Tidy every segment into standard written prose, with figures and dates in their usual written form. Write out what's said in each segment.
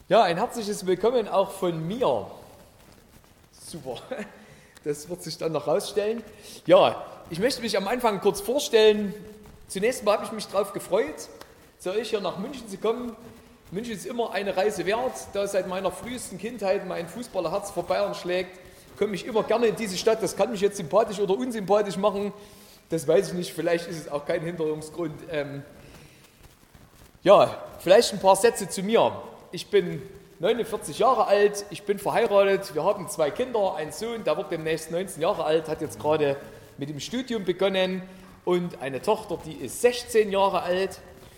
Ja, ein herzliches Willkommen auch von mir. Super, das wird sich dann noch rausstellen. Ja, ich möchte mich am Anfang kurz vorstellen. Zunächst mal habe ich mich darauf gefreut, zu euch hier nach München zu kommen. München ist immer eine Reise wert. Da seit meiner frühesten Kindheit mein Fußballerherz vor Bayern schlägt, komme ich immer gerne in diese Stadt. Das kann mich jetzt sympathisch oder unsympathisch machen. Das weiß ich nicht, vielleicht ist es auch kein Hinderungsgrund. Vielleicht ein paar Sätze zu mir. Ich bin 49 Jahre alt, ich bin verheiratet, wir haben 2 Kinder, einen Sohn, der wird demnächst 19 Jahre alt, hat jetzt gerade mit dem Studium begonnen und eine Tochter, die ist 16 Jahre alt.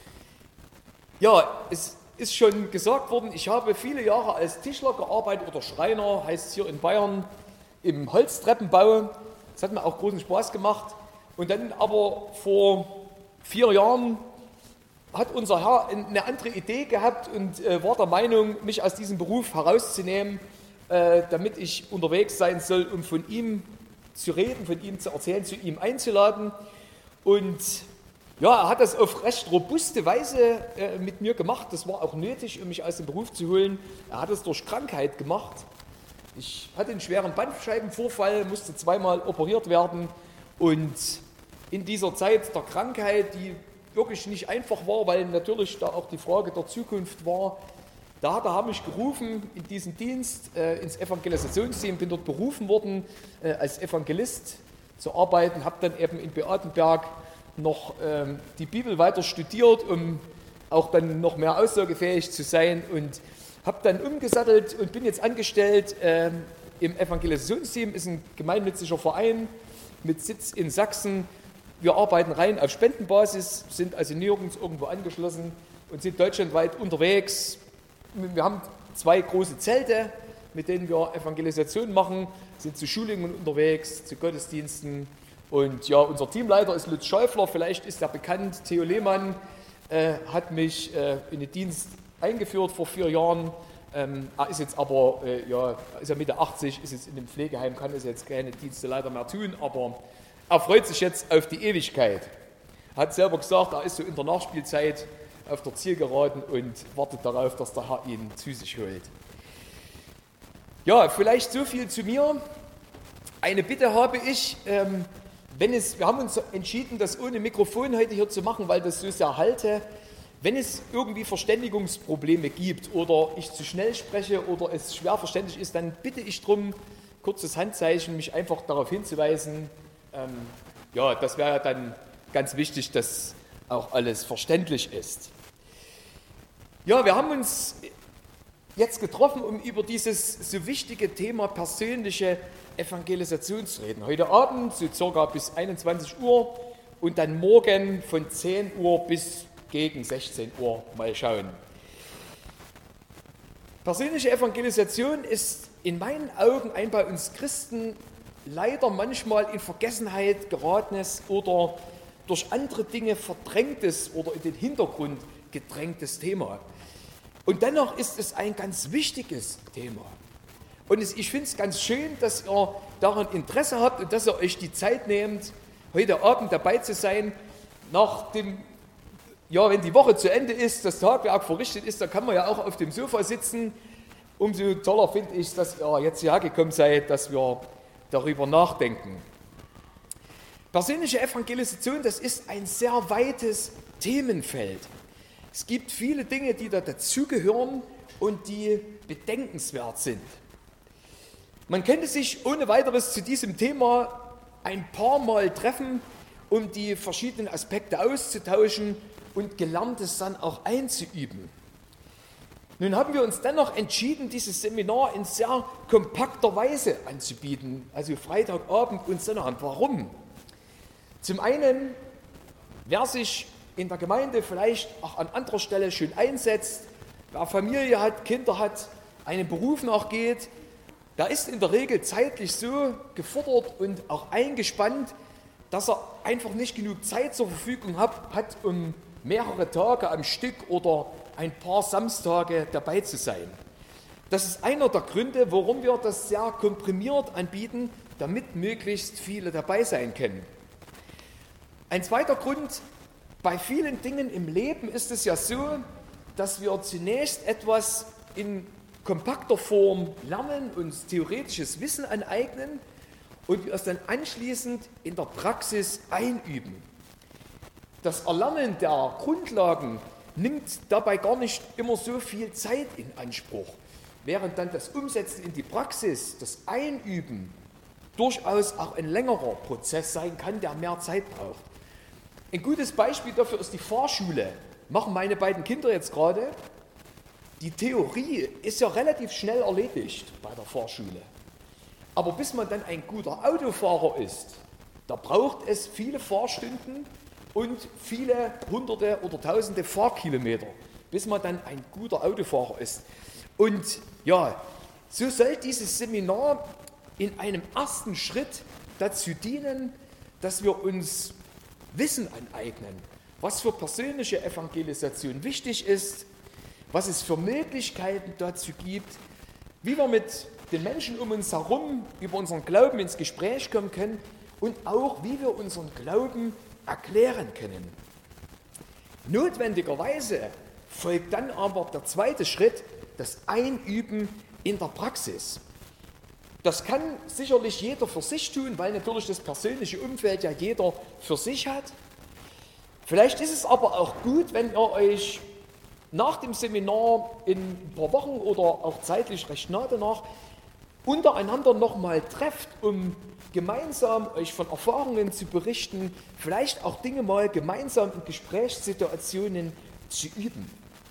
Ja, es ist schon gesagt worden, ich habe viele Jahre als Tischler gearbeitet oder Schreiner, heißt es hier in Bayern, im Holztreppenbau. Das hat mir auch großen Spaß gemacht. Und dann aber vor 4 Jahren hat unser Herr eine andere Idee gehabt und war der Meinung, mich aus diesem Beruf herauszunehmen, damit ich unterwegs sein soll, um von ihm zu reden, von ihm zu erzählen, zu ihm einzuladen. Und ja, er hat das auf recht robuste Weise mit mir gemacht. Das war auch nötig, um mich aus dem Beruf zu holen. Er hat es durch Krankheit gemacht. Ich hatte einen schweren Bandscheibenvorfall, musste 2-mal operiert werden. Und in dieser Zeit der Krankheit, die wirklich nicht einfach war, weil natürlich da auch die Frage der Zukunft war. Da hat er mich gerufen in diesen Dienst, ins Evangelisationsteam, bin dort berufen worden, als Evangelist zu arbeiten, habe dann eben in Beatenberg noch die Bibel weiter studiert, um auch dann noch mehr aussagefähig zu sein und habe dann umgesattelt und bin jetzt angestellt im Evangelisationsteam, ist ein gemeinnütziger Verein mit Sitz in Sachsen. Wir arbeiten rein auf Spendenbasis, sind also nirgends irgendwo angeschlossen und sind deutschlandweit unterwegs. Wir haben 2 große Zelte, mit denen wir Evangelisation machen, sind zu Schulungen unterwegs, zu Gottesdiensten. Und ja, unser Teamleiter ist Lutz Schäufler, vielleicht ist er bekannt. Theo Lehmann hat mich in den Dienst eingeführt vor 4 Jahren. Er ist jetzt aber, ist ja Mitte 80, ist jetzt in dem Pflegeheim, kann es jetzt keine Dienste leider mehr tun, aber er freut sich jetzt auf die Ewigkeit. Er hat selber gesagt, er ist so in der Nachspielzeit auf der Zielgeraden und wartet darauf, dass der Herr ihn zu sich holt. Ja, vielleicht so viel zu mir. Eine Bitte habe ich, wir haben uns entschieden, das ohne Mikrofon heute hier zu machen, weil das so sehr halte. Wenn es irgendwie Verständigungsprobleme gibt oder ich zu schnell spreche oder es schwer verständlich ist, dann bitte ich darum, kurzes Handzeichen, mich einfach darauf hinzuweisen. Das wäre ja dann ganz wichtig, dass auch alles verständlich ist. Ja, wir haben uns jetzt getroffen, um über dieses so wichtige Thema persönliche Evangelisation zu reden. Heute Abend so circa bis 21 Uhr und dann morgen von 10 Uhr bis gegen 16 Uhr mal schauen. Persönliche Evangelisation ist in meinen Augen ein bei uns Christen leider manchmal in Vergessenheit geratenes oder durch andere Dinge verdrängtes oder in den Hintergrund gedrängtes Thema. Und dennoch ist es ein ganz wichtiges Thema. Und ich finde es ganz schön, dass ihr daran Interesse habt und dass ihr euch die Zeit nehmt, heute Abend dabei zu sein. Wenn die Woche zu Ende ist, das Tagwerk verrichtet ist, dann kann man ja auch auf dem Sofa sitzen. Umso toller finde ich, dass ihr jetzt hierher gekommen seid, dass wir darüber nachdenken. Persönliche Evangelisation, das ist ein sehr weites Themenfeld. Es gibt viele Dinge, die da dazugehören und die bedenkenswert sind. Man könnte sich ohne weiteres zu diesem Thema ein paar Mal treffen, um die verschiedenen Aspekte auszutauschen und Gelerntes dann auch einzuüben. Nun haben wir uns dennoch entschieden, dieses Seminar in sehr kompakter Weise anzubieten, also Freitagabend und Sonnabend. Warum? Zum einen, wer sich in der Gemeinde vielleicht auch an anderer Stelle schön einsetzt, wer Familie hat, Kinder hat, einem Beruf nachgeht, der ist in der Regel zeitlich so gefordert und auch eingespannt, dass er einfach nicht genug Zeit zur Verfügung hat, um mehrere Tage am Stück oder ein paar Samstage dabei zu sein. Das ist einer der Gründe, warum wir das sehr komprimiert anbieten, damit möglichst viele dabei sein können. Ein zweiter Grund, bei vielen Dingen im Leben ist es ja so, dass wir zunächst etwas in kompakter Form lernen, uns theoretisches Wissen aneignen und wir es dann anschließend in der Praxis einüben. Das Erlernen der Grundlagen nimmt dabei gar nicht immer so viel Zeit in Anspruch, während dann das Umsetzen in die Praxis, das Einüben, durchaus auch ein längerer Prozess sein kann, der mehr Zeit braucht. Ein gutes Beispiel dafür ist die Fahrschule. Machen meine beiden Kinder jetzt gerade. Die Theorie ist ja relativ schnell erledigt bei der Fahrschule. Aber bis man dann ein guter Autofahrer ist, da braucht es viele Fahrstunden und viele Hunderte oder Tausende Fahrkilometer, bis man dann ein guter Autofahrer ist. Und ja, so soll dieses Seminar in einem ersten Schritt dazu dienen, dass wir uns Wissen aneignen, was für persönliche Evangelisation wichtig ist, was es für Möglichkeiten dazu gibt, wie wir mit den Menschen um uns herum über unseren Glauben ins Gespräch kommen können und auch, wie wir unseren Glauben erklären können. Notwendigerweise folgt dann aber der zweite Schritt, das Einüben in der Praxis. Das kann sicherlich jeder für sich tun, weil natürlich das persönliche Umfeld ja jeder für sich hat. Vielleicht ist es aber auch gut, wenn ihr euch nach dem Seminar in ein paar Wochen oder auch zeitlich recht nah danach untereinander nochmal trefft, um gemeinsam euch von Erfahrungen zu berichten, vielleicht auch Dinge mal gemeinsam in Gesprächssituationen zu üben.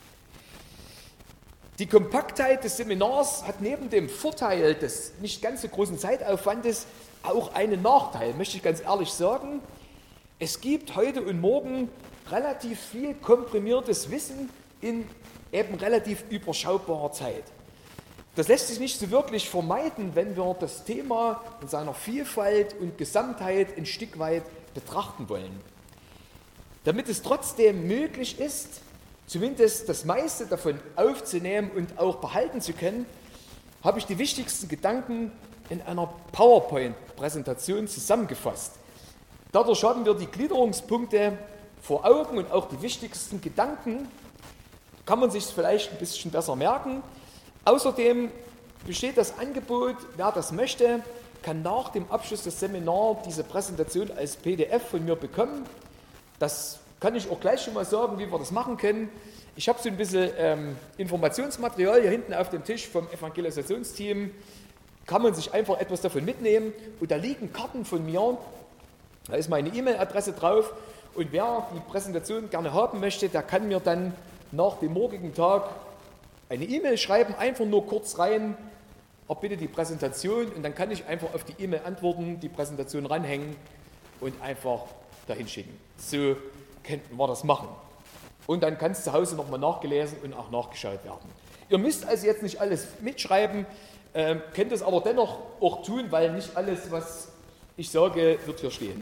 Die Kompaktheit des Seminars hat neben dem Vorteil des nicht ganz so großen Zeitaufwandes auch einen Nachteil, möchte ich ganz ehrlich sagen. Es gibt heute und morgen relativ viel komprimiertes Wissen in eben relativ überschaubarer Zeit. Das lässt sich nicht so wirklich vermeiden, wenn wir das Thema in seiner Vielfalt und Gesamtheit ein Stück weit betrachten wollen. Damit es trotzdem möglich ist, zumindest das meiste davon aufzunehmen und auch behalten zu können, habe ich die wichtigsten Gedanken in einer PowerPoint-Präsentation zusammengefasst. Dadurch haben wir die Gliederungspunkte vor Augen und auch die wichtigsten Gedanken kann man sich vielleicht ein bisschen besser merken. Außerdem besteht das Angebot, wer das möchte, kann nach dem Abschluss des Seminars diese Präsentation als PDF von mir bekommen. Das kann ich auch gleich schon mal sagen, wie wir das machen können. Ich habe so ein bisschen Informationsmaterial hier hinten auf dem Tisch vom Evangelisationsteam. Kann man sich einfach etwas davon mitnehmen. Und da liegen Karten von mir. Da ist meine E-Mail-Adresse drauf. Und wer die Präsentation gerne haben möchte, der kann mir dann nach dem morgigen Tag eine E-Mail schreiben, einfach nur kurz rein, ob bitte die Präsentation. Und dann kann ich einfach auf die E-Mail antworten, die Präsentation ranhängen und einfach dahin schicken. So könnten wir das machen. Und dann kann es zu Hause nochmal nachgelesen und auch nachgeschaut werden. Ihr müsst also jetzt nicht alles mitschreiben, könnt es aber dennoch auch tun, weil nicht alles, was ich sage, wird hier stehen.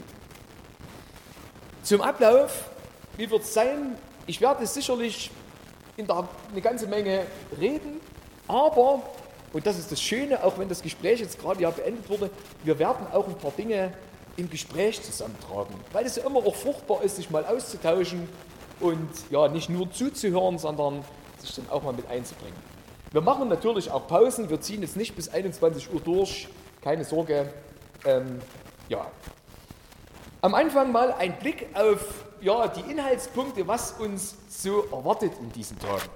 Zum Ablauf, wie wird es sein? Ich werde sicherlich eine ganze Menge reden, aber, und das ist das Schöne, auch wenn das Gespräch jetzt gerade ja beendet wurde, wir werden auch ein paar Dinge im Gespräch zusammentragen, weil es ja immer auch fruchtbar ist, sich mal auszutauschen und ja, nicht nur zuzuhören, sondern sich dann auch mal mit einzubringen. Wir machen natürlich auch Pausen, wir ziehen jetzt nicht bis 21 Uhr durch, keine Sorge. Ja. Am Anfang mal ein Blick auf die Inhaltspunkte, was uns so erwartet in diesen Tagen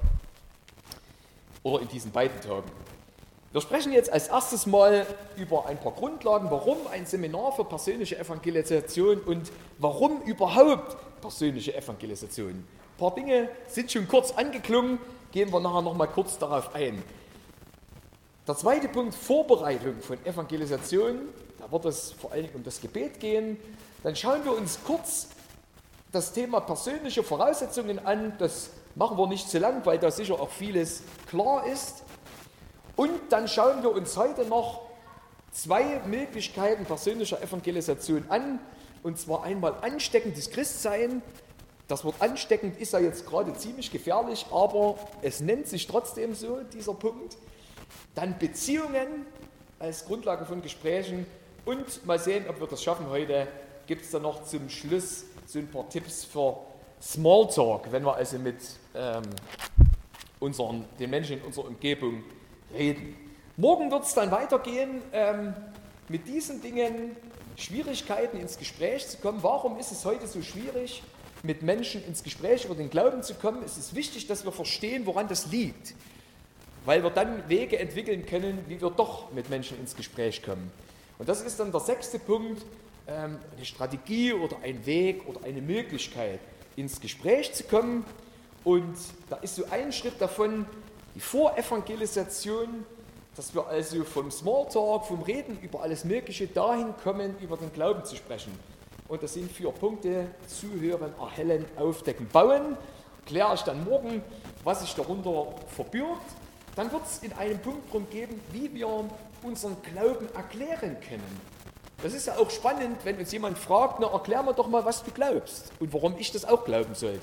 oder in diesen beiden Tagen. Wir sprechen jetzt als erstes mal über ein paar Grundlagen, warum ein Seminar für persönliche Evangelisation und warum überhaupt persönliche Evangelisation. Ein paar Dinge sind schon kurz angeklungen, gehen wir nachher noch mal kurz darauf ein. Der zweite Punkt, Vorbereitung von Evangelisation, da wird es vor allen Dingen um das Gebet gehen. Dann schauen wir uns kurz das Thema persönliche Voraussetzungen an. Das machen wir nicht zu lang, weil da sicher auch vieles klar ist. Und dann schauen wir uns heute noch zwei Möglichkeiten persönlicher Evangelisation an. Und zwar einmal ansteckendes Christsein. Das Wort ansteckend ist ja jetzt gerade ziemlich gefährlich, aber es nennt sich trotzdem so, dieser Punkt. Dann Beziehungen als Grundlage von Gesprächen. Und mal sehen, ob wir das schaffen heute, gibt es dann noch zum Schluss so ein paar Tipps für Smalltalk, wenn wir also mit den Menschen in unserer Umgebung reden. Morgen wird es dann weitergehen mit diesen Dingen, Schwierigkeiten ins Gespräch zu kommen. Warum ist es heute so schwierig, mit Menschen ins Gespräch über den Glauben zu kommen? Es ist wichtig, dass wir verstehen, woran das liegt, weil wir dann Wege entwickeln können, wie wir doch mit Menschen ins Gespräch kommen. Und das ist dann der 6. Punkt, eine Strategie oder ein Weg oder eine Möglichkeit, ins Gespräch zu kommen. Und da ist so ein Schritt davon die Vorevangelisation, dass wir also vom Smalltalk, vom Reden über alles Mögliche dahin kommen, über den Glauben zu sprechen. Und das sind 4 Punkte: Zuhören, erhellen, aufdecken, bauen. Kläre ich dann morgen, was sich darunter verbirgt. Dann wird es in einem Punkt darum gehen, wie wir unseren Glauben erklären können. Das ist ja auch spannend, wenn uns jemand fragt, na, erklär mir doch mal, was du glaubst und warum ich das auch glauben sollte.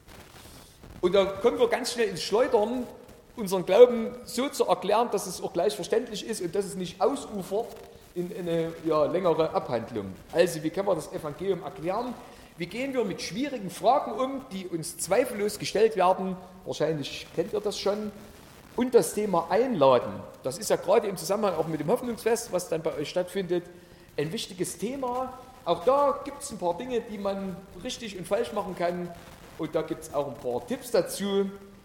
Und da kommen wir ganz schnell ins Schleudern, unseren Glauben so zu erklären, dass es auch gleich verständlich ist und dass es nicht ausufert in eine längere Abhandlung. Also, wie können wir das Evangelium erklären? Wie gehen wir mit schwierigen Fragen um, die uns zweifellos gestellt werden? Wahrscheinlich kennt ihr das schon. Und das Thema Einladen. Das ist ja gerade im Zusammenhang auch mit dem Hoffnungsfest, was dann bei euch stattfindet, ein wichtiges Thema. Auch da gibt es ein paar Dinge, die man richtig und falsch machen kann. Und da gibt es auch ein paar Tipps dazu.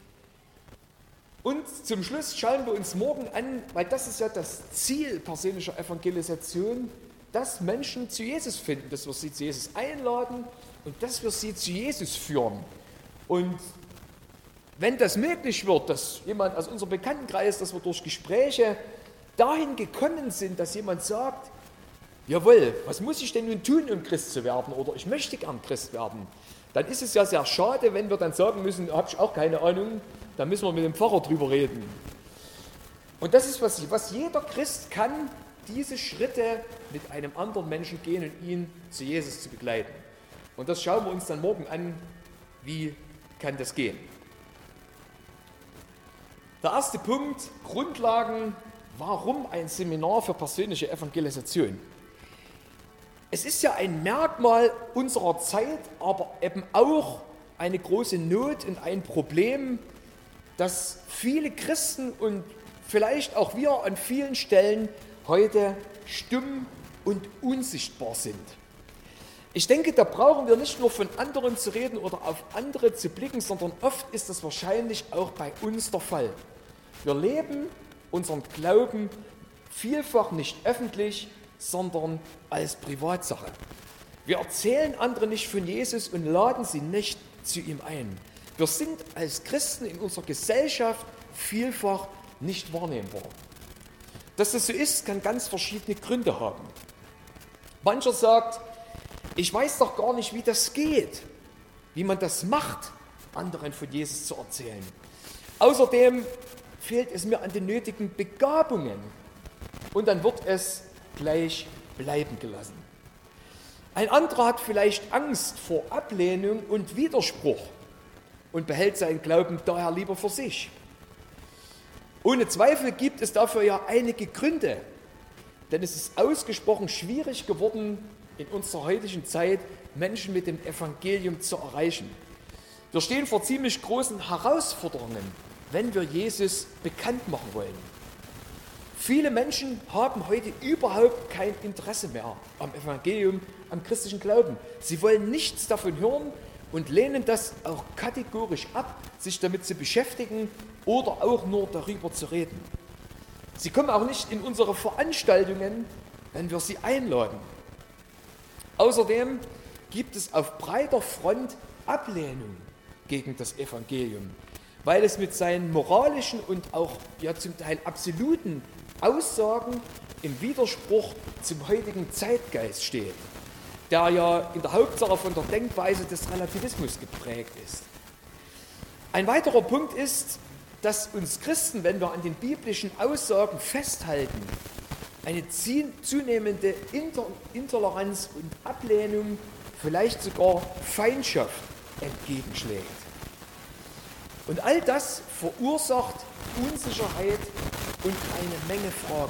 Und zum Schluss schauen wir uns morgen an, weil das ist ja das Ziel persönlicher Evangelisation, dass Menschen zu Jesus finden, dass wir sie zu Jesus einladen und dass wir sie zu Jesus führen. Und wenn das möglich wird, dass jemand aus unserem Bekanntenkreis, dass wir durch Gespräche dahin gekommen sind, dass jemand sagt, jawohl, was muss ich denn nun tun, um Christ zu werden, oder ich möchte gern Christ werden, dann ist es ja sehr schade, wenn wir dann sagen müssen, habe ich auch keine Ahnung, da müssen wir mit dem Pfarrer drüber reden. Und das ist, was jeder Christ kann, diese Schritte mit einem anderen Menschen gehen und ihn zu Jesus zu begleiten. Und das schauen wir uns dann morgen an, wie kann das gehen. Der erste Punkt, Grundlagen, warum ein Seminar für persönliche Evangelisation? Es ist ja ein Merkmal unserer Zeit, aber eben auch eine große Not und ein Problem, dass viele Christen und vielleicht auch wir an vielen Stellen heute stumm und unsichtbar sind. Ich denke, da brauchen wir nicht nur von anderen zu reden oder auf andere zu blicken, sondern oft ist das wahrscheinlich auch bei uns der Fall. Wir leben unseren Glauben vielfach nicht öffentlich, sondern als Privatsache. Wir erzählen anderen nicht von Jesus und laden sie nicht zu ihm ein. Wir sind als Christen in unserer Gesellschaft vielfach nicht wahrnehmbar. Dass das so ist, kann ganz verschiedene Gründe haben. Mancher sagt, ich weiß doch gar nicht, wie das geht, wie man das macht, anderen von Jesus zu erzählen. Außerdem fehlt es mir an den nötigen Begabungen und dann wird es gleich bleiben gelassen. Ein anderer hat vielleicht Angst vor Ablehnung und Widerspruch und behält seinen Glauben daher lieber für sich. Ohne Zweifel gibt es dafür ja einige Gründe, denn es ist ausgesprochen schwierig geworden, in unserer heutigen Zeit Menschen mit dem Evangelium zu erreichen. Wir stehen vor ziemlich großen Herausforderungen, wenn wir Jesus bekannt machen wollen. Viele Menschen haben heute überhaupt kein Interesse mehr am Evangelium, am christlichen Glauben. Sie wollen nichts davon hören und lehnen das auch kategorisch ab, sich damit zu beschäftigen oder auch nur darüber zu reden. Sie kommen auch nicht in unsere Veranstaltungen, wenn wir sie einladen. Außerdem gibt es auf breiter Front Ablehnung gegen das Evangelium, weil es mit seinen moralischen und auch zum Teil absoluten Aussagen im Widerspruch zum heutigen Zeitgeist steht, der ja in der Hauptsache von der Denkweise des Relativismus geprägt ist. Ein weiterer Punkt ist, dass uns Christen, wenn wir an den biblischen Aussagen festhalten, eine zunehmende Intoleranz und Ablehnung, vielleicht sogar Feindschaft entgegenschlägt. Und all das verursacht Unsicherheit und eine Menge Fragen.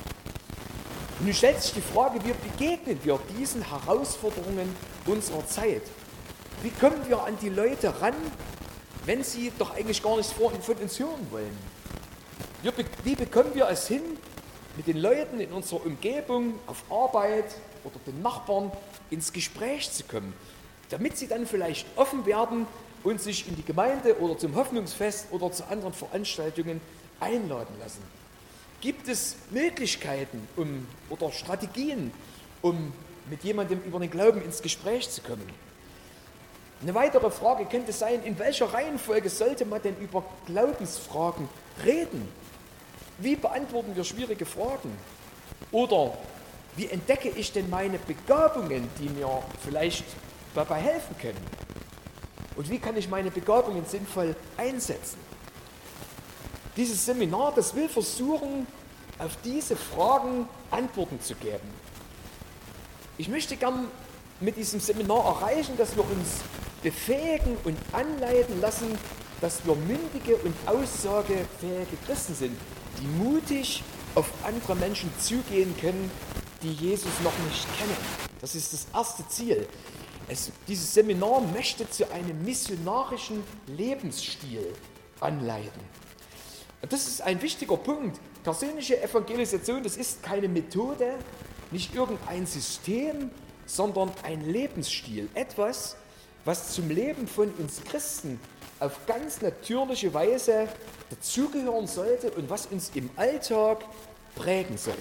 Und nun stellt sich die Frage, wie begegnen wir diesen Herausforderungen unserer Zeit? Wie kommen wir an die Leute ran, wenn sie doch eigentlich gar nichts von uns hören wollen? Wie bekommen wir es hin, mit den Leuten in unserer Umgebung, auf Arbeit oder den Nachbarn ins Gespräch zu kommen, damit sie dann vielleicht offen werden und sich in die Gemeinde oder zum Hoffnungsfest oder zu anderen Veranstaltungen einladen lassen? Gibt es Möglichkeiten oder Strategien, um mit jemandem über den Glauben ins Gespräch zu kommen? Eine weitere Frage könnte sein, in welcher Reihenfolge sollte man denn über Glaubensfragen reden? Wie beantworten wir schwierige Fragen? Oder wie entdecke ich denn meine Begabungen, die mir vielleicht dabei helfen können? Und wie kann ich meine Begabungen sinnvoll einsetzen? Dieses Seminar, das will versuchen, auf diese Fragen Antworten zu geben. Ich möchte gern mit diesem Seminar erreichen, dass wir uns befähigen und anleiten lassen, dass wir mündige und aussagefähige Christen sind, die mutig auf andere Menschen zugehen können, die Jesus noch nicht kennen. Das ist das erste Ziel. Dieses Seminar möchte zu einem missionarischen Lebensstil anleiten. Und das ist ein wichtiger Punkt. Persönliche Evangelisation, das ist keine Methode, nicht irgendein System, sondern ein Lebensstil. Etwas, was zum Leben von uns Christen auf ganz natürliche Weise dazugehören sollte und was uns im Alltag prägen soll.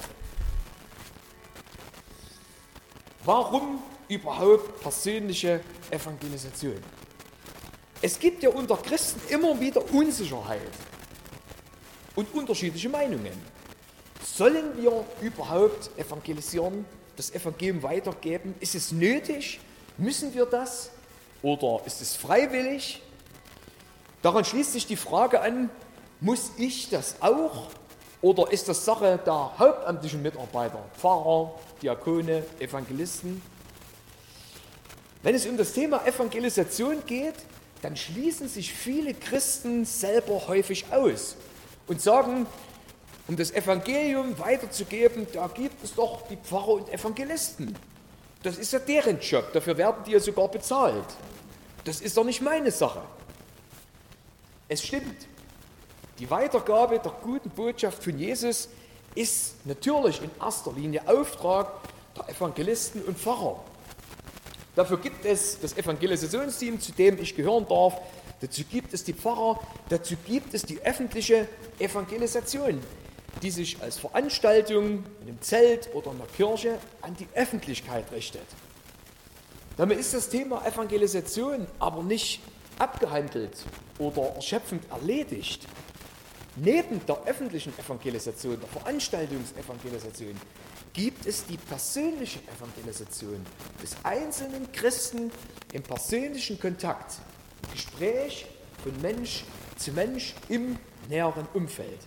Warum überhaupt persönliche Evangelisation? Es gibt ja unter Christen immer wieder Unsicherheit und unterschiedliche Meinungen. Sollen wir überhaupt evangelisieren, das Evangelium weitergeben? Ist es nötig? Müssen wir das? Oder ist es freiwillig? Daran schließt sich die Frage an, muss ich das auch? Oder ist das Sache der hauptamtlichen Mitarbeiter, Pfarrer, Diakone, Evangelisten? Wenn es um das Thema Evangelisation geht, dann schließen sich viele Christen selber häufig aus und sagen, um das Evangelium weiterzugeben, da gibt es doch die Pfarrer und Evangelisten. Das ist ja deren Job, dafür werden die ja sogar bezahlt. Das ist doch nicht meine Sache. Es stimmt, die Weitergabe der guten Botschaft von Jesus ist natürlich in erster Linie Auftrag der Evangelisten und Pfarrer. Dafür gibt es das Evangelisationsteam, zu dem ich gehören darf. Dazu gibt es die Pfarrer, dazu gibt es die öffentliche Evangelisation, die sich als Veranstaltung in einem Zelt oder in der Kirche an die Öffentlichkeit richtet. Damit ist das Thema Evangelisation aber nicht abgehandelt oder erschöpfend erledigt. Neben der öffentlichen Evangelisation, der Veranstaltungsevangelisation, gibt es die persönliche Evangelisation des einzelnen Christen im persönlichen Kontakt, im Gespräch von Mensch zu Mensch im näheren Umfeld.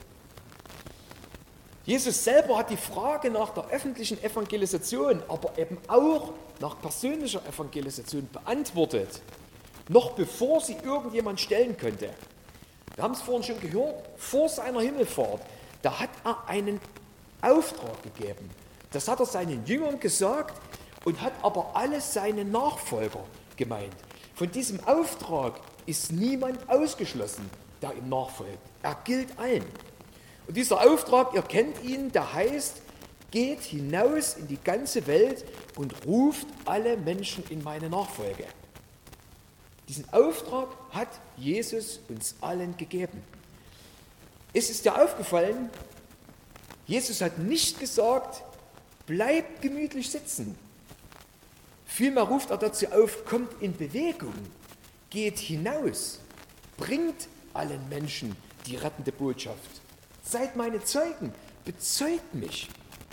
Jesus selber hat die Frage nach der öffentlichen Evangelisation, aber eben auch nach persönlicher Evangelisation beantwortet, noch bevor sie irgendjemand stellen könnte. Wir haben es vorhin schon gehört, vor seiner Himmelfahrt, da hat er einen Auftrag gegeben. Das hat er seinen Jüngern gesagt und hat aber alle seine Nachfolger gemeint. Von diesem Auftrag ist niemand ausgeschlossen, der ihm nachfolgt. Er gilt allen. Und dieser Auftrag, ihr kennt ihn, der heißt, geht hinaus in die ganze Welt und ruft alle Menschen in meine Nachfolge. Diesen Auftrag hat Jesus uns allen gegeben. Es ist dir aufgefallen, Jesus hat nicht gesagt, bleibt gemütlich sitzen. Vielmehr ruft er dazu auf, kommt in Bewegung, geht hinaus, bringt allen Menschen die rettende Botschaft. Seid meine Zeugen, bezeugt mich.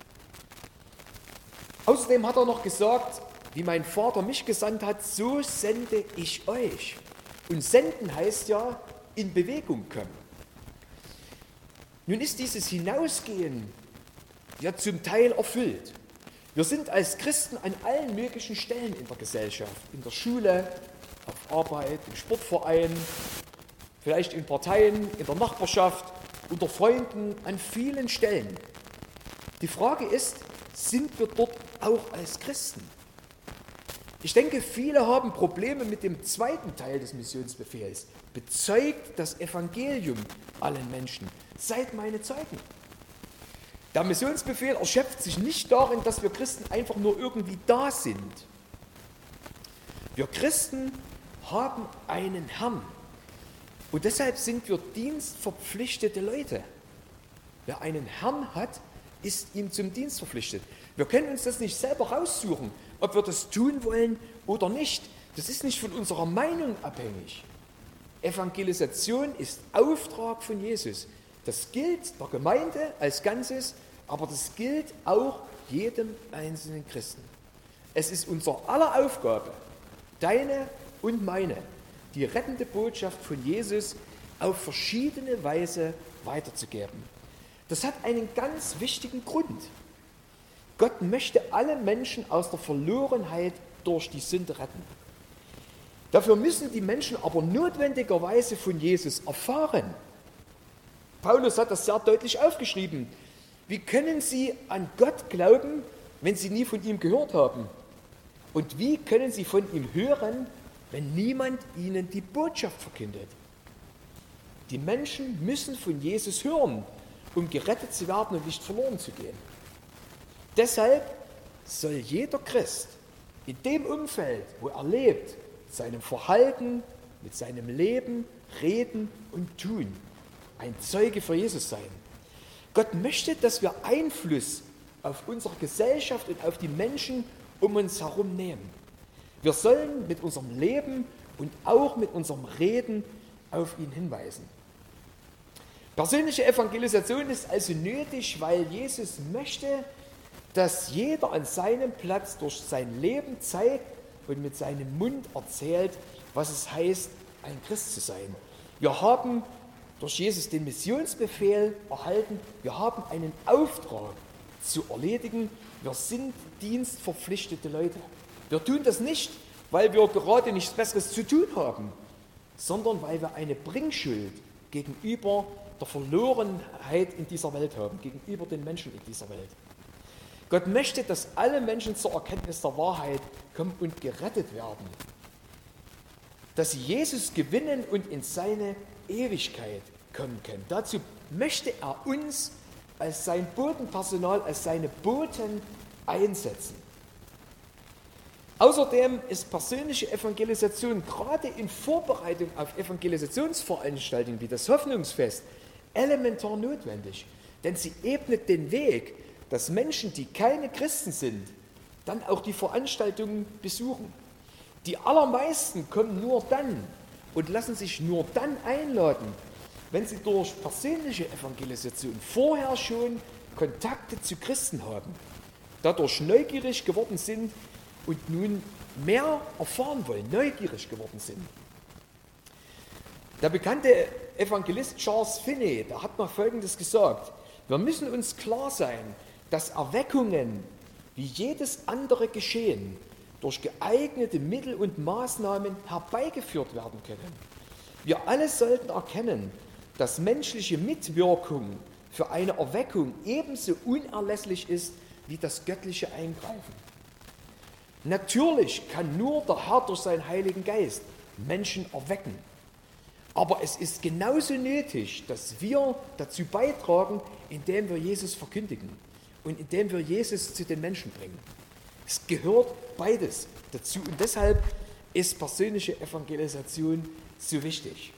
Außerdem hat er noch gesagt, wie mein Vater mich gesandt hat, so sende ich euch. Und senden heißt ja, in Bewegung kommen. Nun ist dieses Hinausgehen ja zum Teil erfüllt. Wir sind als Christen an allen möglichen Stellen in der Gesellschaft, in der Schule, auf Arbeit, im Sportverein, vielleicht in Parteien, in der Nachbarschaft, unter Freunden, an vielen Stellen. Die Frage ist, sind wir dort auch als Christen? Ich denke, viele haben Probleme mit dem zweiten Teil des Missionsbefehls. Bezeugt das Evangelium allen Menschen. Seid meine Zeugen. Der Missionsbefehl erschöpft sich nicht darin, dass wir Christen einfach nur irgendwie da sind. Wir Christen haben einen Herrn. Und deshalb sind wir dienstverpflichtete Leute. Wer einen Herrn hat, ist ihm zum Dienst verpflichtet. Wir können uns das nicht selber raussuchen, ob wir das tun wollen oder nicht. Das ist nicht von unserer Meinung abhängig. Evangelisation ist Auftrag von Jesus. Das gilt der Gemeinde als Ganzes, aber das gilt auch jedem einzelnen Christen. Es ist unser aller Aufgabe, deine und meine, die rettende Botschaft von Jesus auf verschiedene Weise weiterzugeben. Das hat einen ganz wichtigen Grund. Gott möchte alle Menschen aus der Verlorenheit durch die Sünde retten. Dafür müssen die Menschen aber notwendigerweise von Jesus erfahren. Paulus hat das sehr deutlich aufgeschrieben. Wie können sie an Gott glauben, wenn sie nie von ihm gehört haben? Und wie können sie von ihm hören, wenn niemand ihnen die Botschaft verkündet? Die Menschen müssen von Jesus hören, um gerettet zu werden und nicht verloren zu gehen. Deshalb soll jeder Christ in dem Umfeld, wo er lebt, seinem Verhalten, mit seinem Leben, Reden und Tun ein Zeuge für Jesus sein. Gott möchte, dass wir Einfluss auf unsere Gesellschaft und auf die Menschen um uns herum nehmen. Wir sollen mit unserem Leben und auch mit unserem Reden auf ihn hinweisen. Persönliche Evangelisation ist also nötig, weil Jesus möchte, dass jeder an seinem Platz durch sein Leben zeigt und mit seinem Mund erzählt, was es heißt, ein Christ zu sein. Wir haben durch Jesus den Missionsbefehl erhalten, wir haben einen Auftrag zu erledigen, wir sind dienstverpflichtete Leute. Wir tun das nicht, weil wir gerade nichts Besseres zu tun haben, sondern weil wir eine Bringschuld gegenüber der Verlorenheit in dieser Welt haben, gegenüber den Menschen in dieser Welt. Gott möchte, dass alle Menschen zur Erkenntnis der Wahrheit kommen und gerettet werden. Dass sie Jesus gewinnen und in seine Ewigkeit kommen können. Dazu möchte er uns als sein Botenpersonal, als seine Boten einsetzen. Außerdem ist persönliche Evangelisation gerade in Vorbereitung auf Evangelisationsveranstaltungen wie das Hoffnungsfest elementar notwendig. Denn sie ebnet den Weg, dass Menschen, die keine Christen sind, dann auch die Veranstaltungen besuchen. Die allermeisten kommen nur dann und lassen sich nur dann einladen, wenn sie durch persönliche Evangelisation vorher schon Kontakte zu Christen haben, dadurch neugierig geworden sind und nun mehr erfahren wollen, neugierig geworden sind. Der bekannte Evangelist Charles Finney, der hat mal Folgendes gesagt: Wir müssen uns klar sein, dass Erweckungen wie jedes andere Geschehen durch geeignete Mittel und Maßnahmen herbeigeführt werden können. Wir alle sollten erkennen, dass menschliche Mitwirkung für eine Erweckung ebenso unerlässlich ist wie das göttliche Eingreifen. Natürlich kann nur der Herr durch seinen Heiligen Geist Menschen erwecken. Aber es ist genauso nötig, dass wir dazu beitragen, indem wir Jesus verkündigen und indem wir Jesus zu den Menschen bringen. Es gehört beides dazu und deshalb ist persönliche Evangelisation so wichtig.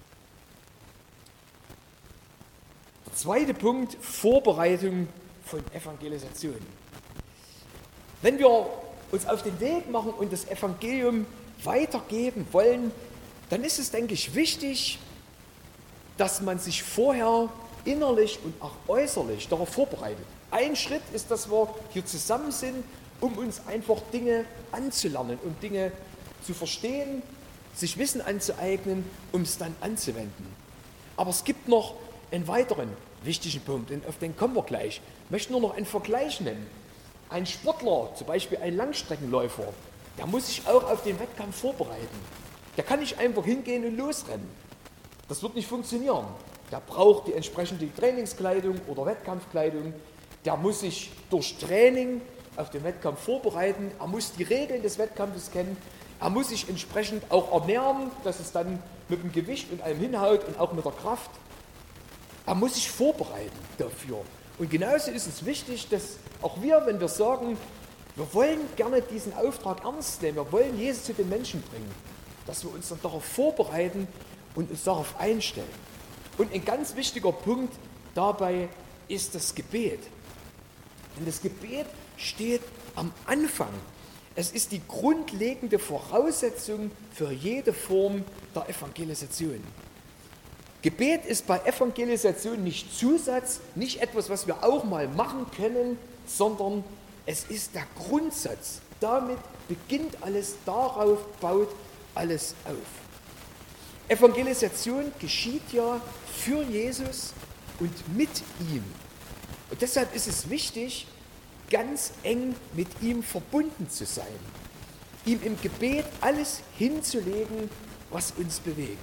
Der zweite Punkt: Vorbereitung von Evangelisation. Wenn wir uns auf den Weg machen und das Evangelium weitergeben wollen, dann ist es, denke ich, wichtig, dass man sich vorher innerlich und auch äußerlich darauf vorbereitet. Ein Schritt ist, dass wir hier zusammen sind, um uns einfach Dinge anzulernen, um Dinge zu verstehen, sich Wissen anzueignen, um es dann anzuwenden. Aber es gibt noch einen weiteren wichtigen Punkt, und auf den kommen wir gleich. Ich möchte nur noch einen Vergleich nennen. Ein Sportler, zum Beispiel ein Langstreckenläufer, der muss sich auch auf den Wettkampf vorbereiten. Der kann nicht einfach hingehen und losrennen. Das wird nicht funktionieren. Der braucht die entsprechende Trainingskleidung oder Wettkampfkleidung. Der muss sich durch Training auf den Wettkampf vorbereiten, er muss die Regeln des Wettkampfes kennen, er muss sich entsprechend auch ernähren, dass es dann mit dem Gewicht und allem hinhaut und auch mit der Kraft. Er muss sich vorbereiten dafür. Und genauso ist es wichtig, dass auch wir, wenn wir sagen, wir wollen gerne diesen Auftrag ernst nehmen, wir wollen Jesus zu den Menschen bringen, dass wir uns dann darauf vorbereiten und uns darauf einstellen. Und ein ganz wichtiger Punkt dabei ist das Gebet. Denn das Gebet steht am Anfang. Es ist die grundlegende Voraussetzung für jede Form der Evangelisation. Gebet ist bei Evangelisation nicht Zusatz, nicht etwas, was wir auch mal machen können, sondern es ist der Grundsatz. Damit beginnt alles, darauf baut alles auf. Evangelisation geschieht ja für Jesus und mit ihm. Und deshalb ist es wichtig, ganz eng mit ihm verbunden zu sein, ihm im Gebet alles hinzulegen, was uns bewegt.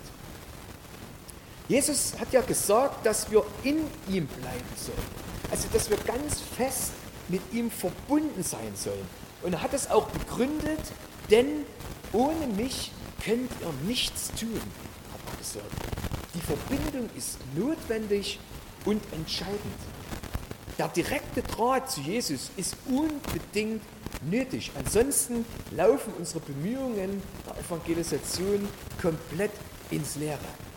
Jesus hat ja gesagt, dass wir in ihm bleiben sollen, also dass wir ganz fest mit ihm verbunden sein sollen. Und er hat es auch begründet, denn ohne mich könnt ihr nichts tun, hat er gesagt. Die Verbindung ist notwendig und entscheidend. Der direkte Draht zu Jesus ist unbedingt nötig. Ansonsten laufen unsere Bemühungen der Evangelisation komplett ins Leere.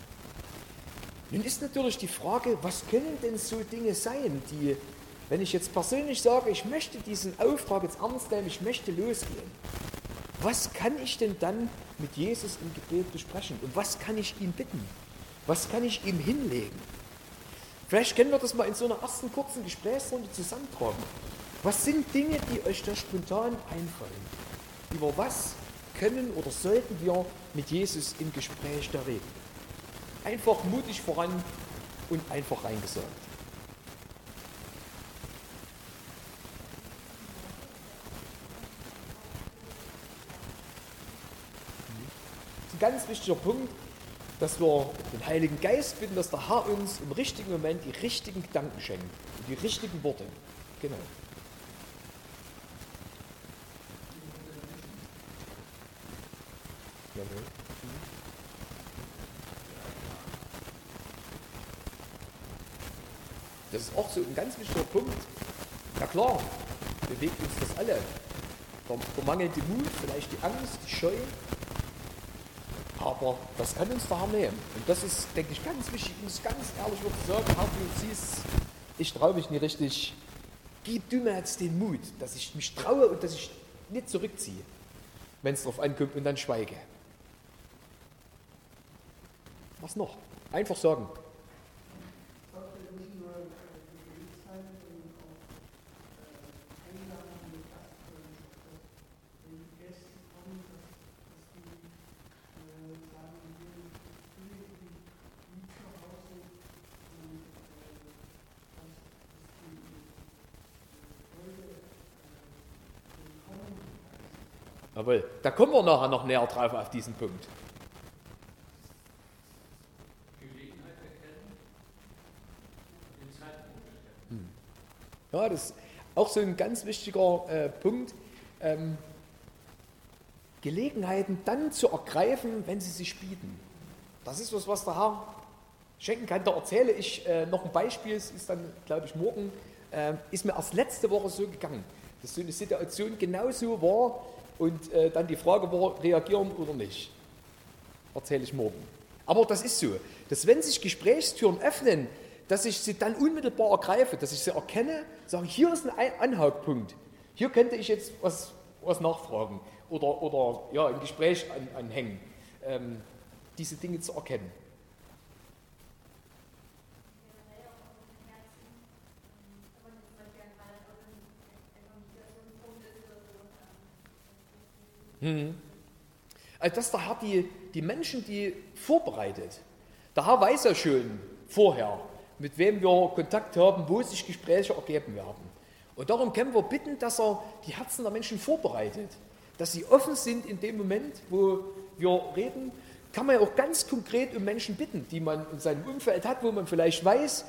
Nun ist natürlich die Frage, was können denn so Dinge sein, die, wenn ich jetzt persönlich sage, ich möchte diesen Auftrag jetzt ernst nehmen, ich möchte losgehen, was kann ich denn dann mit Jesus im Gebet besprechen und was kann ich ihn bitten? Was kann ich ihm hinlegen? Vielleicht können wir das mal in so einer ersten kurzen Gesprächsrunde zusammentragen. Was sind Dinge, die euch da spontan einfallen? Über was können oder sollten wir mit Jesus im Gespräch da reden? Einfach mutig voran und einfach reingesagt. Das ist ein ganz wichtiger Punkt, dass wir den Heiligen Geist bitten, dass der Herr uns im richtigen Moment die richtigen Gedanken schenkt und die richtigen Worte. Genau. Jawohl. Das ist auch so ein ganz wichtiger Punkt. Na klar, bewegt uns das alle. Der mangelnde Mut, vielleicht die Angst, die Scheu. Aber das kann uns der Herr nehmen. Und das ist, denke ich, ganz wichtig. Ich muss ganz ehrlich wirklich sagen, Herr, du siehst, ich traue mich nicht richtig. Gib du mir jetzt den Mut, dass ich mich traue und dass ich nicht zurückziehe, wenn es darauf ankommt und dann schweige. Was noch? Einfach sagen. Jawohl, da kommen wir nachher noch näher drauf auf diesen Punkt. Gelegenheit erkennen, den Zeitpunkt erkennen. Ja, das ist auch so ein ganz wichtiger Punkt. Gelegenheiten dann zu ergreifen, wenn sie sich bieten. Das ist was der Herr schenken kann. Da erzähle ich noch ein Beispiel, es ist dann, glaube ich, morgen, ist mir erst letzte Woche so gegangen, dass so eine Situation genauso war, und dann die Frage war, reagieren oder nicht. Erzähle ich morgen. Aber das ist so, dass wenn sich Gesprächstüren öffnen, dass ich sie dann unmittelbar ergreife, dass ich sie erkenne, sage, hier ist ein Anhauptpunkt. Hier könnte ich jetzt was nachfragen oder ja, im Gespräch anhängen. Diese Dinge zu erkennen. Also dass der Herr die Menschen, die vorbereitet. Der Herr weiß ja schon vorher, mit wem wir Kontakt haben, wo sich Gespräche ergeben werden. Und darum können wir bitten, dass er die Herzen der Menschen vorbereitet. Dass sie offen sind in dem Moment, wo wir reden. Kann man ja auch ganz konkret um Menschen bitten, die man in seinem Umfeld hat, wo man vielleicht weiß,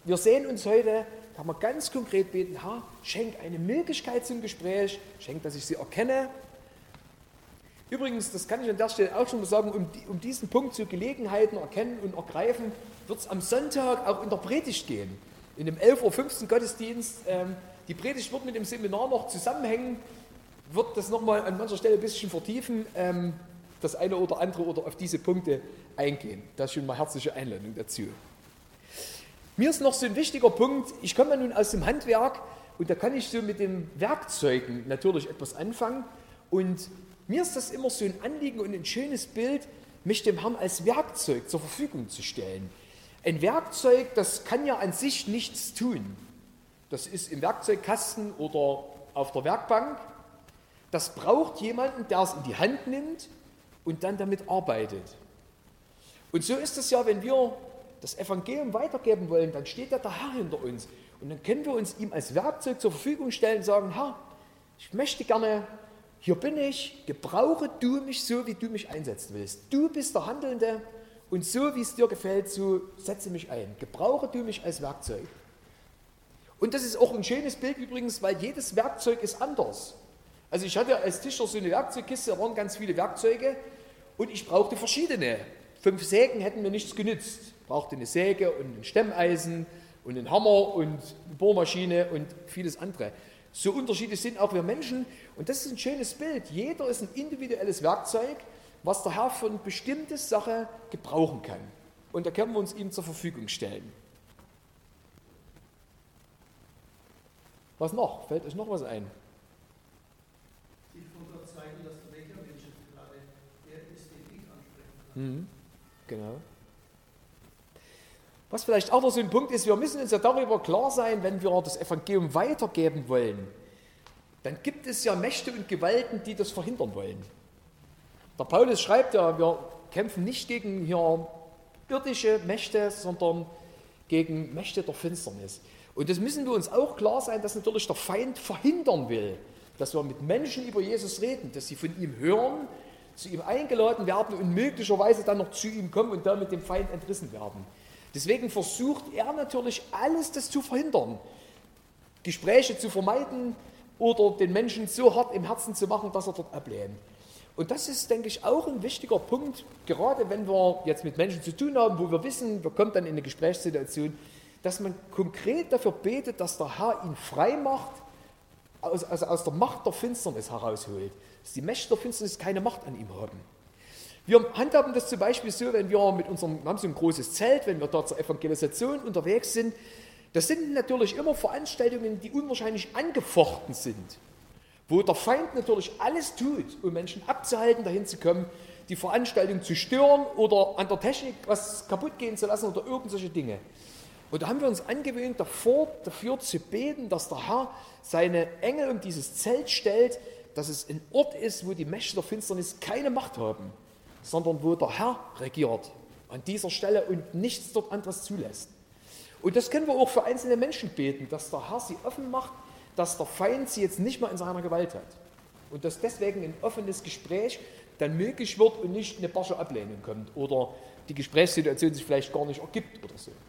wir sehen uns heute, kann man ganz konkret beten, Herr, schenk eine Möglichkeit zum Gespräch, schenk, dass ich sie erkenne. Übrigens, das kann ich an der Stelle auch schon mal sagen, um diesen Punkt zu Gelegenheiten erkennen und ergreifen, wird es am Sonntag auch in der Predigt gehen. In dem 11:15 Uhr Gottesdienst, die Predigt wird mit dem Seminar noch zusammenhängen, wird das nochmal an mancher Stelle ein bisschen vertiefen, das eine oder andere oder auf diese Punkte eingehen. Das ist schon mal herzliche Einladung dazu. Mir ist noch so ein wichtiger Punkt, ich komme ja nun aus dem Handwerk und da kann ich so mit den Werkzeugen natürlich etwas anfangen und mir ist das immer so ein Anliegen und ein schönes Bild, mich dem Herrn als Werkzeug zur Verfügung zu stellen. Ein Werkzeug, das kann ja an sich nichts tun. Das ist im Werkzeugkasten oder auf der Werkbank. Das braucht jemanden, der es in die Hand nimmt und dann damit arbeitet. Und so ist es ja, wenn wir das Evangelium weitergeben wollen, dann steht ja der Herr hinter uns. Und dann können wir uns ihm als Werkzeug zur Verfügung stellen und sagen, Herr, ich möchte gerne, hier bin ich, gebrauche du mich so, wie du mich einsetzen willst. Du bist der Handelnde und so, wie es dir gefällt, so setze mich ein. Gebrauche du mich als Werkzeug. Und das ist auch ein schönes Bild übrigens, weil jedes Werkzeug ist anders. Also ich hatte als Tischler so eine Werkzeugkiste, da waren ganz viele Werkzeuge und ich brauchte verschiedene. 5 Sägen hätten mir nichts genützt. Ich brauchte eine Säge und ein Stemmeisen und einen Hammer und eine Bohrmaschine und vieles andere. So unterschiedlich sind auch wir Menschen und das ist ein schönes Bild. Jeder ist ein individuelles Werkzeug, was der Herr für eine bestimmte Sache gebrauchen kann. Und da können wir uns ihm zur Verfügung stellen. Was noch? Fällt euch noch was ein? Sich von Gott zeigen lassen, welcher Mensch gerade der ist, den ich ansprechen kann. Genau. Was vielleicht auch noch so ein Punkt ist, wir müssen uns ja darüber klar sein, wenn wir das Evangelium weitergeben wollen, dann gibt es ja Mächte und Gewalten, die das verhindern wollen. Der Paulus schreibt ja, wir kämpfen nicht gegen hier irdische Mächte, sondern gegen Mächte der Finsternis. Und das müssen wir uns auch klar sein, dass natürlich der Feind verhindern will, dass wir mit Menschen über Jesus reden, dass sie von ihm hören, zu ihm eingeladen werden und möglicherweise dann noch zu ihm kommen und damit dem Feind entrissen werden. Deswegen versucht er natürlich alles, das zu verhindern, Gespräche zu vermeiden oder den Menschen so hart im Herzen zu machen, dass er dort ablehnt. Und das ist, denke ich, auch ein wichtiger Punkt, gerade wenn wir jetzt mit Menschen zu tun haben, wo wir wissen, wir kommen dann in eine Gesprächssituation, dass man konkret dafür betet, dass der Herr ihn frei macht, also aus der Macht der Finsternis herausholt, dass die Mächte der Finsternis keine Macht an ihm haben. Wir handhaben das zum Beispiel so, wenn wir wir haben so ein großes Zelt, wenn wir da zur Evangelisation unterwegs sind, das sind natürlich immer Veranstaltungen, die unwahrscheinlich angefochten sind, wo der Feind natürlich alles tut, um Menschen abzuhalten, dahin zu kommen, die Veranstaltung zu stören oder an der Technik was kaputt gehen zu lassen oder irgendwelche Dinge. Und da haben wir uns angewöhnt, dafür zu beten, dass der Herr seine Engel um dieses Zelt stellt, dass es ein Ort ist, wo die Mächte der Finsternis keine Macht haben, sondern wo der Herr regiert an dieser Stelle und nichts dort anderes zulässt. Und das können wir auch für einzelne Menschen beten, dass der Herr sie offen macht, dass der Feind sie jetzt nicht mehr in seiner Gewalt hat. Und dass deswegen ein offenes Gespräch dann möglich wird und nicht eine barsche Ablehnung kommt oder die Gesprächssituation sich vielleicht gar nicht ergibt oder so.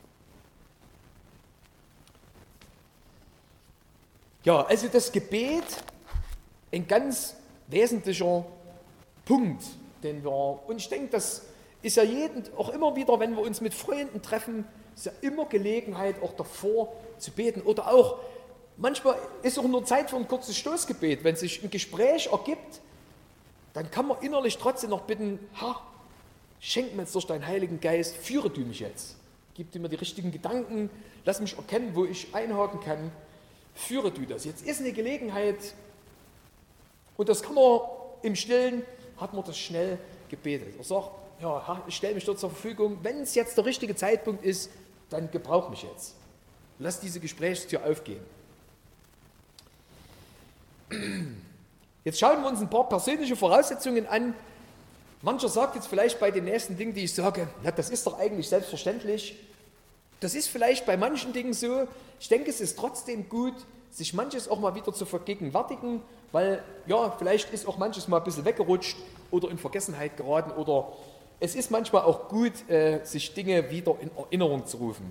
Ja, also das Gebet, ein ganz wesentlicher Punkt, und ich denke, das ist ja auch immer wieder, wenn wir uns mit Freunden treffen, ist ja immer Gelegenheit, auch davor zu beten. Oder auch, manchmal ist auch nur Zeit für ein kurzes Stoßgebet. Wenn sich ein Gespräch ergibt, dann kann man innerlich trotzdem noch bitten, Herr, schenk mir jetzt durch deinen Heiligen Geist, führe du mich jetzt. Gib dir mir die richtigen Gedanken, lass mich erkennen, wo ich einhaken kann, führe du das. Jetzt ist eine Gelegenheit, und das kann man im Stillen, hat man das schnell gebetet. Er sagt, ja, Herr, ich stelle mich dort zur Verfügung, wenn es jetzt der richtige Zeitpunkt ist, dann gebrauch mich jetzt. Lass diese Gesprächstür aufgehen. Jetzt schauen wir uns ein paar persönliche Voraussetzungen an. Mancher sagt jetzt vielleicht bei den nächsten Dingen, die ich sage, na, das ist doch eigentlich selbstverständlich. Das ist vielleicht bei manchen Dingen so. Ich denke, es ist trotzdem gut, sich manches auch mal wieder zu vergegenwärtigen, weil ja, vielleicht ist auch manches mal ein bisschen weggerutscht oder in Vergessenheit geraten oder es ist manchmal auch gut, sich Dinge wieder in Erinnerung zu rufen.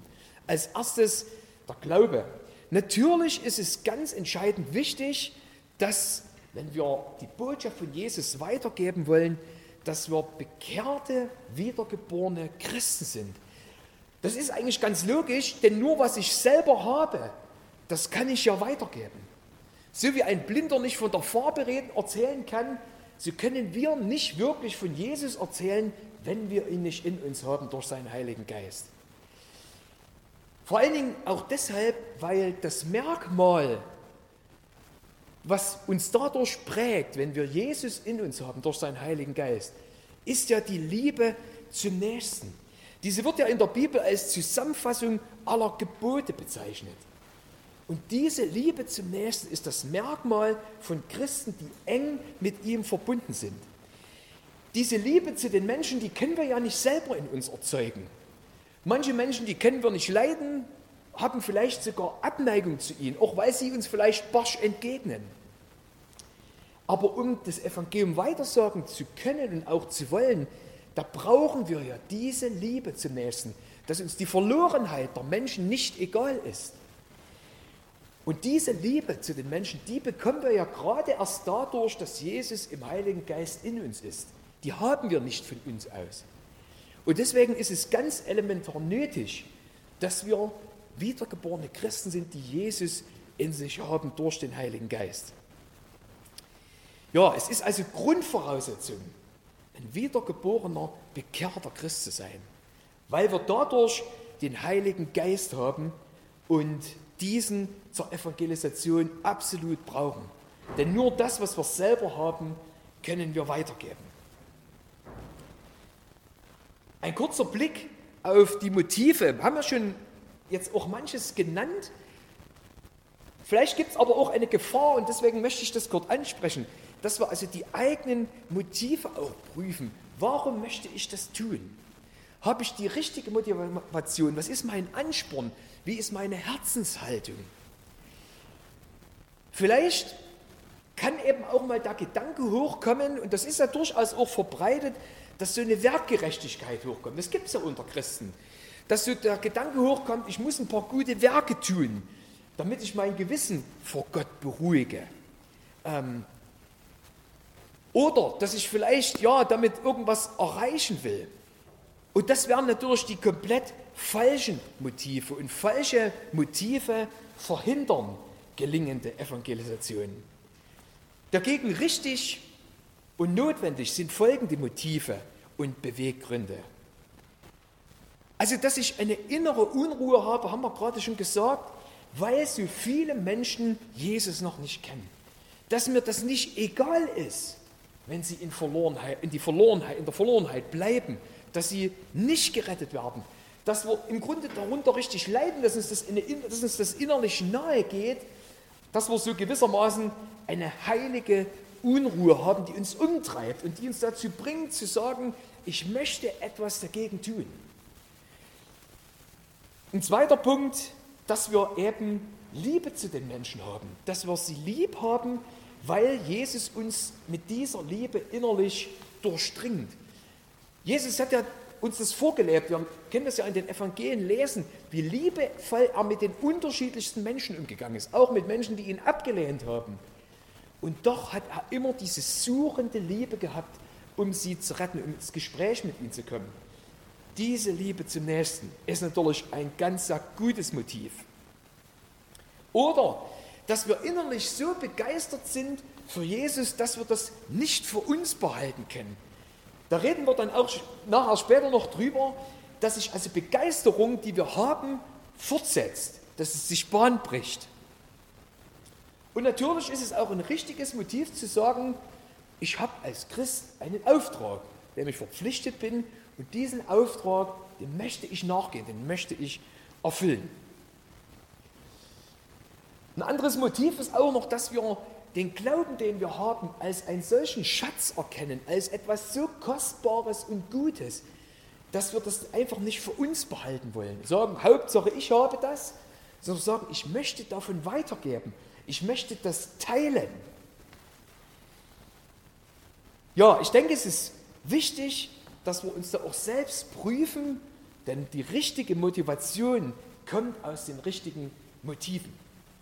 Als erstes der Glaube. Natürlich ist es ganz entscheidend wichtig, dass, wenn wir die Botschaft von Jesus weitergeben wollen, dass wir bekehrte, wiedergeborene Christen sind. Das ist eigentlich ganz logisch, denn nur was ich selber habe, das kann ich ja weitergeben. So wie ein Blinder nicht von der Farbe erzählen kann, so können wir nicht wirklich von Jesus erzählen, wenn wir ihn nicht in uns haben durch seinen Heiligen Geist. Vor allen Dingen auch deshalb, weil das Merkmal, was uns dadurch prägt, wenn wir Jesus in uns haben durch seinen Heiligen Geist, ist ja die Liebe zum Nächsten. Diese wird ja in der Bibel als Zusammenfassung aller Gebote bezeichnet. Und diese Liebe zum Nächsten ist das Merkmal von Christen, die eng mit ihm verbunden sind. Diese Liebe zu den Menschen, die können wir ja nicht selber in uns erzeugen. Manche Menschen, die können wir nicht leiden, haben vielleicht sogar Abneigung zu ihnen, auch weil sie uns vielleicht barsch entgegnen. Aber um das Evangelium weitersagen zu können und auch zu wollen, da brauchen wir ja diese Liebe zum Nächsten, dass uns die Verlorenheit der Menschen nicht egal ist. Und diese Liebe zu den Menschen, die bekommen wir ja gerade erst dadurch, dass Jesus im Heiligen Geist in uns ist. Die haben wir nicht von uns aus. Und deswegen ist es ganz elementar nötig, dass wir wiedergeborene Christen sind, die Jesus in sich haben durch den Heiligen Geist. Ja, es ist also Grundvoraussetzung, ein wiedergeborener, bekehrter Christ zu sein, weil wir dadurch den Heiligen Geist haben und diesen zur Evangelisation absolut brauchen. Denn nur das, was wir selber haben, können wir weitergeben. Ein kurzer Blick auf die Motive. Wir haben ja schon jetzt auch manches genannt. Vielleicht gibt es aber auch eine Gefahr, und deswegen möchte ich das kurz ansprechen, dass wir also die eigenen Motive auch prüfen. Warum möchte ich das tun? Habe ich die richtige Motivation? Was ist mein Ansporn? Wie ist meine Herzenshaltung? Vielleicht kann eben auch mal der Gedanke hochkommen, und das ist ja durchaus auch verbreitet, dass so eine Werkgerechtigkeit hochkommt. Das gibt es ja unter Christen. Dass so der Gedanke hochkommt, ich muss ein paar gute Werke tun, damit ich mein Gewissen vor Gott beruhige. Oder dass ich vielleicht damit irgendwas erreichen will. Und das wären natürlich die komplett falschen Motive. Und falsche Motive verhindern gelingende Evangelisation. Dagegen richtig und notwendig sind folgende Motive und Beweggründe. Also, dass ich eine innere Unruhe habe, haben wir gerade schon gesagt, weil so viele Menschen Jesus noch nicht kennen. Dass mir das nicht egal ist, wenn sie in der Verlorenheit bleiben, dass sie nicht gerettet werden, dass wir im Grunde darunter richtig leiden, dass uns das innerlich nahe geht, dass wir so gewissermaßen eine heilige Unruhe haben, die uns umtreibt und die uns dazu bringt zu sagen, ich möchte etwas dagegen tun. Ein zweiter Punkt, dass wir eben Liebe zu den Menschen haben, dass wir sie lieb haben, weil Jesus uns mit dieser Liebe innerlich durchdringt. Jesus hat ja uns das vorgelebt, wir können das ja in den Evangelien lesen, wie liebevoll er mit den unterschiedlichsten Menschen umgegangen ist, auch mit Menschen, die ihn abgelehnt haben. Und doch hat er immer diese suchende Liebe gehabt, um sie zu retten, um ins Gespräch mit ihnen zu kommen. Diese Liebe zum Nächsten ist natürlich ein ganz sehr gutes Motiv. Oder, dass wir innerlich so begeistert sind für Jesus, dass wir das nicht für uns behalten können. Da reden wir dann auch nachher später noch drüber, dass sich also Begeisterung, die wir haben, fortsetzt, dass es sich Bahn bricht. Und natürlich ist es auch ein richtiges Motiv zu sagen, ich habe als Christ einen Auftrag, dem ich verpflichtet bin, und diesen Auftrag, dem möchte ich nachgehen, den möchte ich erfüllen. Ein anderes Motiv ist auch noch, dass wir den Glauben, den wir haben, als einen solchen Schatz erkennen, als etwas so Kostbares und Gutes, dass wir das einfach nicht für uns behalten wollen. Sagen, Hauptsache ich habe das, sondern sagen, ich möchte davon weitergeben. Ich möchte das teilen. Ja, ich denke, es ist wichtig, dass wir uns da auch selbst prüfen, denn die richtige Motivation, kommt aus den richtigen Motiven.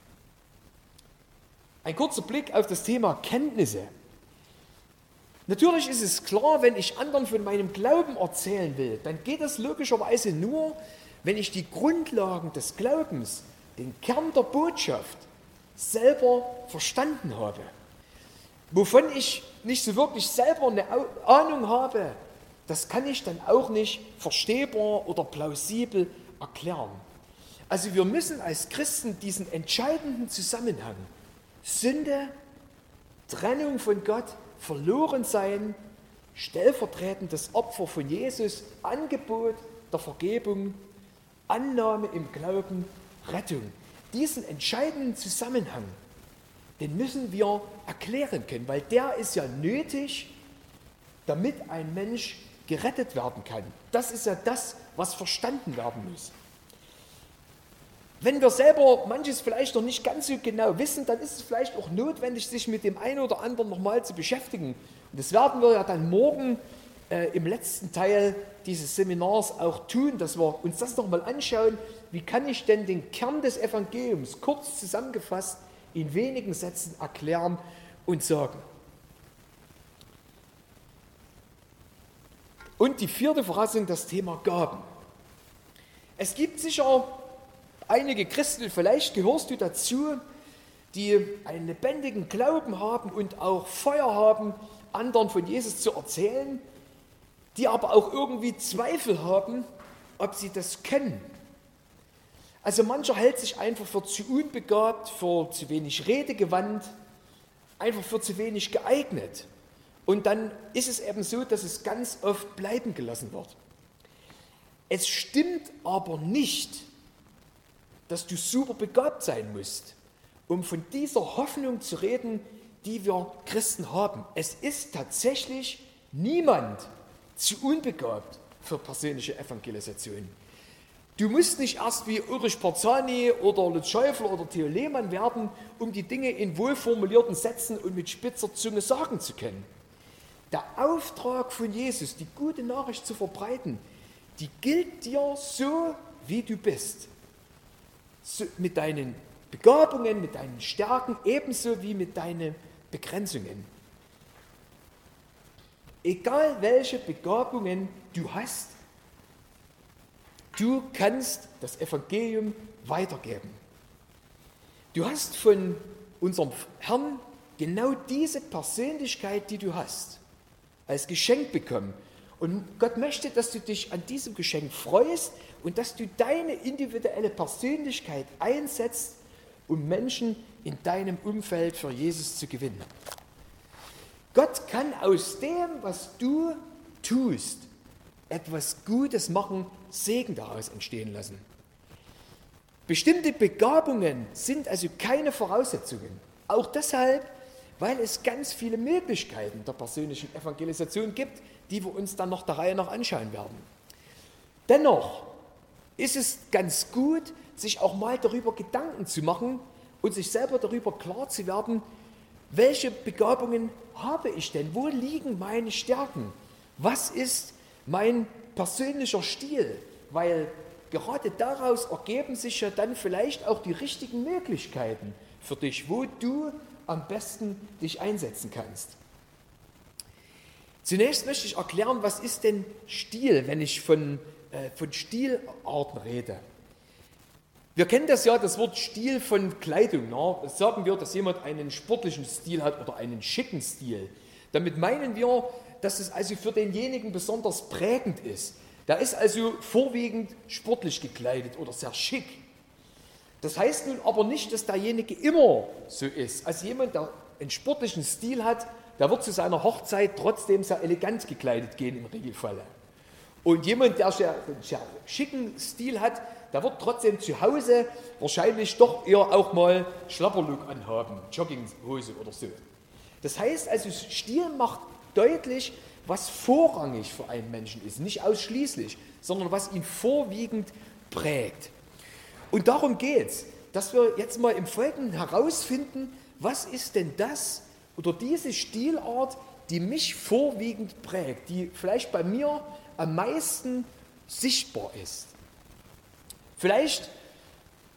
Ein kurzer Blick auf das Thema Kenntnisse. Natürlich ist es klar, wenn ich anderen von meinem Glauben erzählen will, dann geht das logischerweise nur, wenn ich die Grundlagen des Glaubens, den Kern der Botschaft, selber verstanden habe. Wovon ich nicht so wirklich selber eine Ahnung habe, das kann ich dann auch nicht verstehbar oder plausibel erklären. Also wir müssen als Christen diesen entscheidenden Zusammenhang Sünde, Trennung von Gott, Verlorensein, stellvertretendes Opfer von Jesus, Angebot der Vergebung, Annahme im Glauben, Rettung. Diesen entscheidenden Zusammenhang, den müssen wir erklären können, weil der ist ja nötig, damit ein Mensch gerettet werden kann. Das ist ja das, was verstanden werden muss. Wenn wir selber manches vielleicht noch nicht ganz so genau wissen, dann ist es vielleicht auch notwendig, sich mit dem einen oder anderen nochmal zu beschäftigen. Und das werden wir ja dann morgen im letzten Teil dieses Seminars auch tun, dass wir uns das nochmal anschauen. Wie kann ich denn den Kern des Evangeliums kurz zusammengefasst in wenigen Sätzen erklären und sagen? Und die vierte Voraussetzung, das Thema Gaben. Es gibt sicher einige Christen, vielleicht gehörst du dazu, die einen lebendigen Glauben haben und auch Feuer haben, anderen von Jesus zu erzählen, die aber auch irgendwie Zweifel haben, ob sie das können. Also mancher hält sich einfach für zu unbegabt, für zu wenig redegewandt, einfach für zu wenig geeignet. Und dann ist es eben so, dass es ganz oft bleiben gelassen wird. Es stimmt aber nicht, dass du super begabt sein musst, um von dieser Hoffnung zu reden, die wir Christen haben. Es ist tatsächlich niemand zu unbegabt für persönliche Evangelisation. Du musst nicht erst wie Ulrich Parzani oder Lutz Schäufer oder Theo Lehmann werden, um die Dinge in wohlformulierten Sätzen und mit spitzer Zunge sagen zu können. Der Auftrag von Jesus, die gute Nachricht zu verbreiten, die gilt dir so, wie du bist. So, mit deinen Begabungen, mit deinen Stärken, ebenso wie mit deinen Begrenzungen. Egal welche Begabungen du hast, du kannst das Evangelium weitergeben. Du hast von unserem Herrn genau diese Persönlichkeit, die du hast, als Geschenk bekommen. Und Gott möchte, dass du dich an diesem Geschenk freust und dass du deine individuelle Persönlichkeit einsetzt, um Menschen in deinem Umfeld für Jesus zu gewinnen. Gott kann aus dem, was du tust, etwas Gutes machen, Segen daraus entstehen lassen. Bestimmte Begabungen sind also keine Voraussetzungen. Auch deshalb, weil es ganz viele Möglichkeiten der persönlichen Evangelisation gibt, die wir uns dann noch der Reihe nach anschauen werden. Dennoch ist es ganz gut, sich auch mal darüber Gedanken zu machen und sich selber darüber klar zu werden, welche Begabungen habe ich denn? Wo liegen meine Stärken? Was ist mein persönlicher Stil? Weil gerade daraus ergeben sich ja dann vielleicht auch die richtigen Möglichkeiten für dich, wo du am besten dich einsetzen kannst. Zunächst möchte ich erklären, was ist denn Stil, wenn ich von Stilarten rede. Wir kennen das ja, das Wort Stil von Kleidung. Na? Sagen wir, dass jemand einen sportlichen Stil hat oder einen schicken Stil. Damit meinen wir, dass es also für denjenigen besonders prägend ist. Der ist also vorwiegend sportlich gekleidet oder sehr schick. Das heißt nun aber nicht, dass derjenige immer so ist. Also jemand, der einen sportlichen Stil hat, der wird zu seiner Hochzeit trotzdem sehr elegant gekleidet gehen im Regelfall. Und jemand, der einen sehr schicken Stil hat, der wird trotzdem zu Hause wahrscheinlich doch eher auch mal Schlapperlook anhaben, Jogginghose oder so. Das heißt also, Stil macht deutlich, was vorrangig für einen Menschen ist. Nicht ausschließlich, sondern was ihn vorwiegend prägt. Und darum geht es, dass wir jetzt mal im Folgenden herausfinden, was ist denn das oder diese Stilart, die mich vorwiegend prägt, die vielleicht bei mir am meisten sichtbar ist. Vielleicht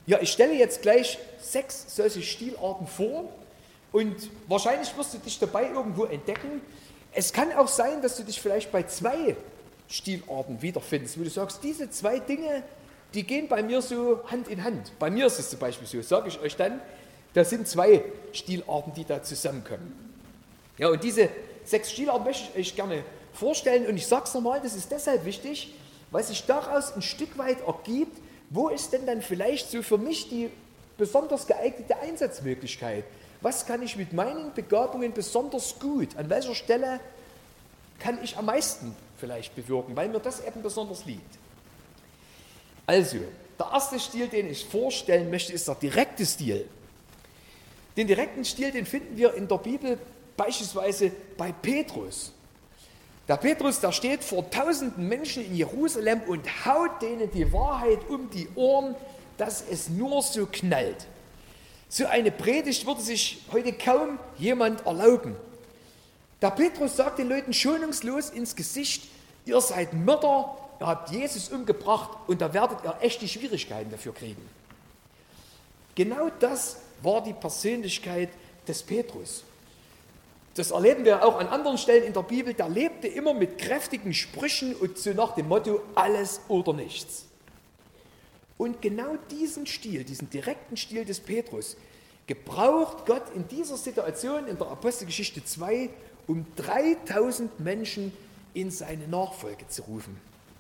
Ja, ich stelle jetzt gleich 6 solche Stilarten vor und wahrscheinlich wirst du dich dabei irgendwo entdecken. Es kann auch sein, dass du dich vielleicht bei 2 Stilarten wiederfindest, wo du sagst, diese 2 Dinge, die gehen bei mir so Hand in Hand. Bei mir ist es zum Beispiel so, sage ich euch dann, das sind 2 Stilarten, die da zusammenkommen. Ja, und diese 6 Stilarten möchte ich euch gerne vorstellen und ich sage es nochmal, das ist deshalb wichtig, weil sich daraus ein Stück weit ergibt, wo ist denn dann vielleicht so für mich die besonders geeignete Einsatzmöglichkeit? Was kann ich mit meinen Begabungen besonders gut? An welcher Stelle kann ich am meisten vielleicht bewirken, weil mir das eben besonders liegt? Also, der erste Stil, den ich vorstellen möchte, ist der direkte Stil. Den direkten Stil, den finden wir in der Bibel beispielsweise bei Petrus. Der Petrus, der steht vor tausenden Menschen in Jerusalem und haut denen die Wahrheit um die Ohren, dass es nur so knallt. So eine Predigt würde sich heute kaum jemand erlauben. Der Petrus sagt den Leuten schonungslos ins Gesicht, ihr seid Mörder, ihr habt Jesus umgebracht und da werdet ihr echte Schwierigkeiten dafür kriegen. Genau das war die Persönlichkeit des Petrus. Das erleben wir auch an anderen Stellen in der Bibel. Der lebte immer mit kräftigen Sprüchen und so nach dem Motto, alles oder nichts. Und genau diesen Stil, diesen direkten Stil des Petrus, gebraucht Gott in dieser Situation in der Apostelgeschichte 2, um 3000 Menschen in seine Nachfolge zu rufen.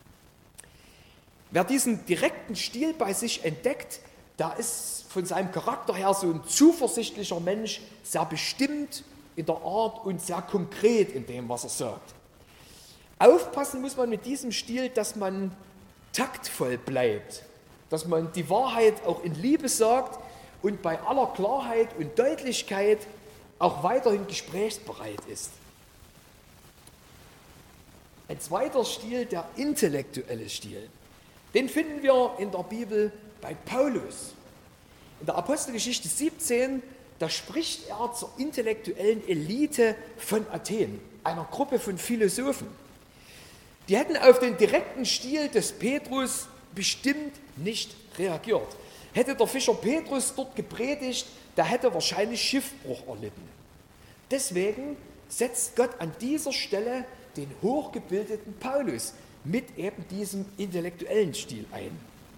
Wer diesen direkten Stil bei sich entdeckt, da ist von seinem Charakter her so ein zuversichtlicher Mensch, sehr bestimmt in der Art und sehr konkret in dem, was er sagt. Aufpassen muss man mit diesem Stil, dass man taktvoll bleibt, dass man die Wahrheit auch in Liebe sagt und bei aller Klarheit und Deutlichkeit auch weiterhin gesprächsbereit ist. Ein zweiter Stil, der intellektuelle Stil, den finden wir in der Bibel bei Paulus. In der Apostelgeschichte 17, da spricht er zur intellektuellen Elite von Athen, einer Gruppe von Philosophen. Die hätten auf den direkten Stil des Petrus bestimmt nicht reagiert. Hätte der Fischer Petrus dort gepredigt, der hätte wahrscheinlich Schiffbruch erlitten. Deswegen setzt Gott an dieser Stelle den hochgebildeten Paulus mit eben diesem intellektuellen Stil ein.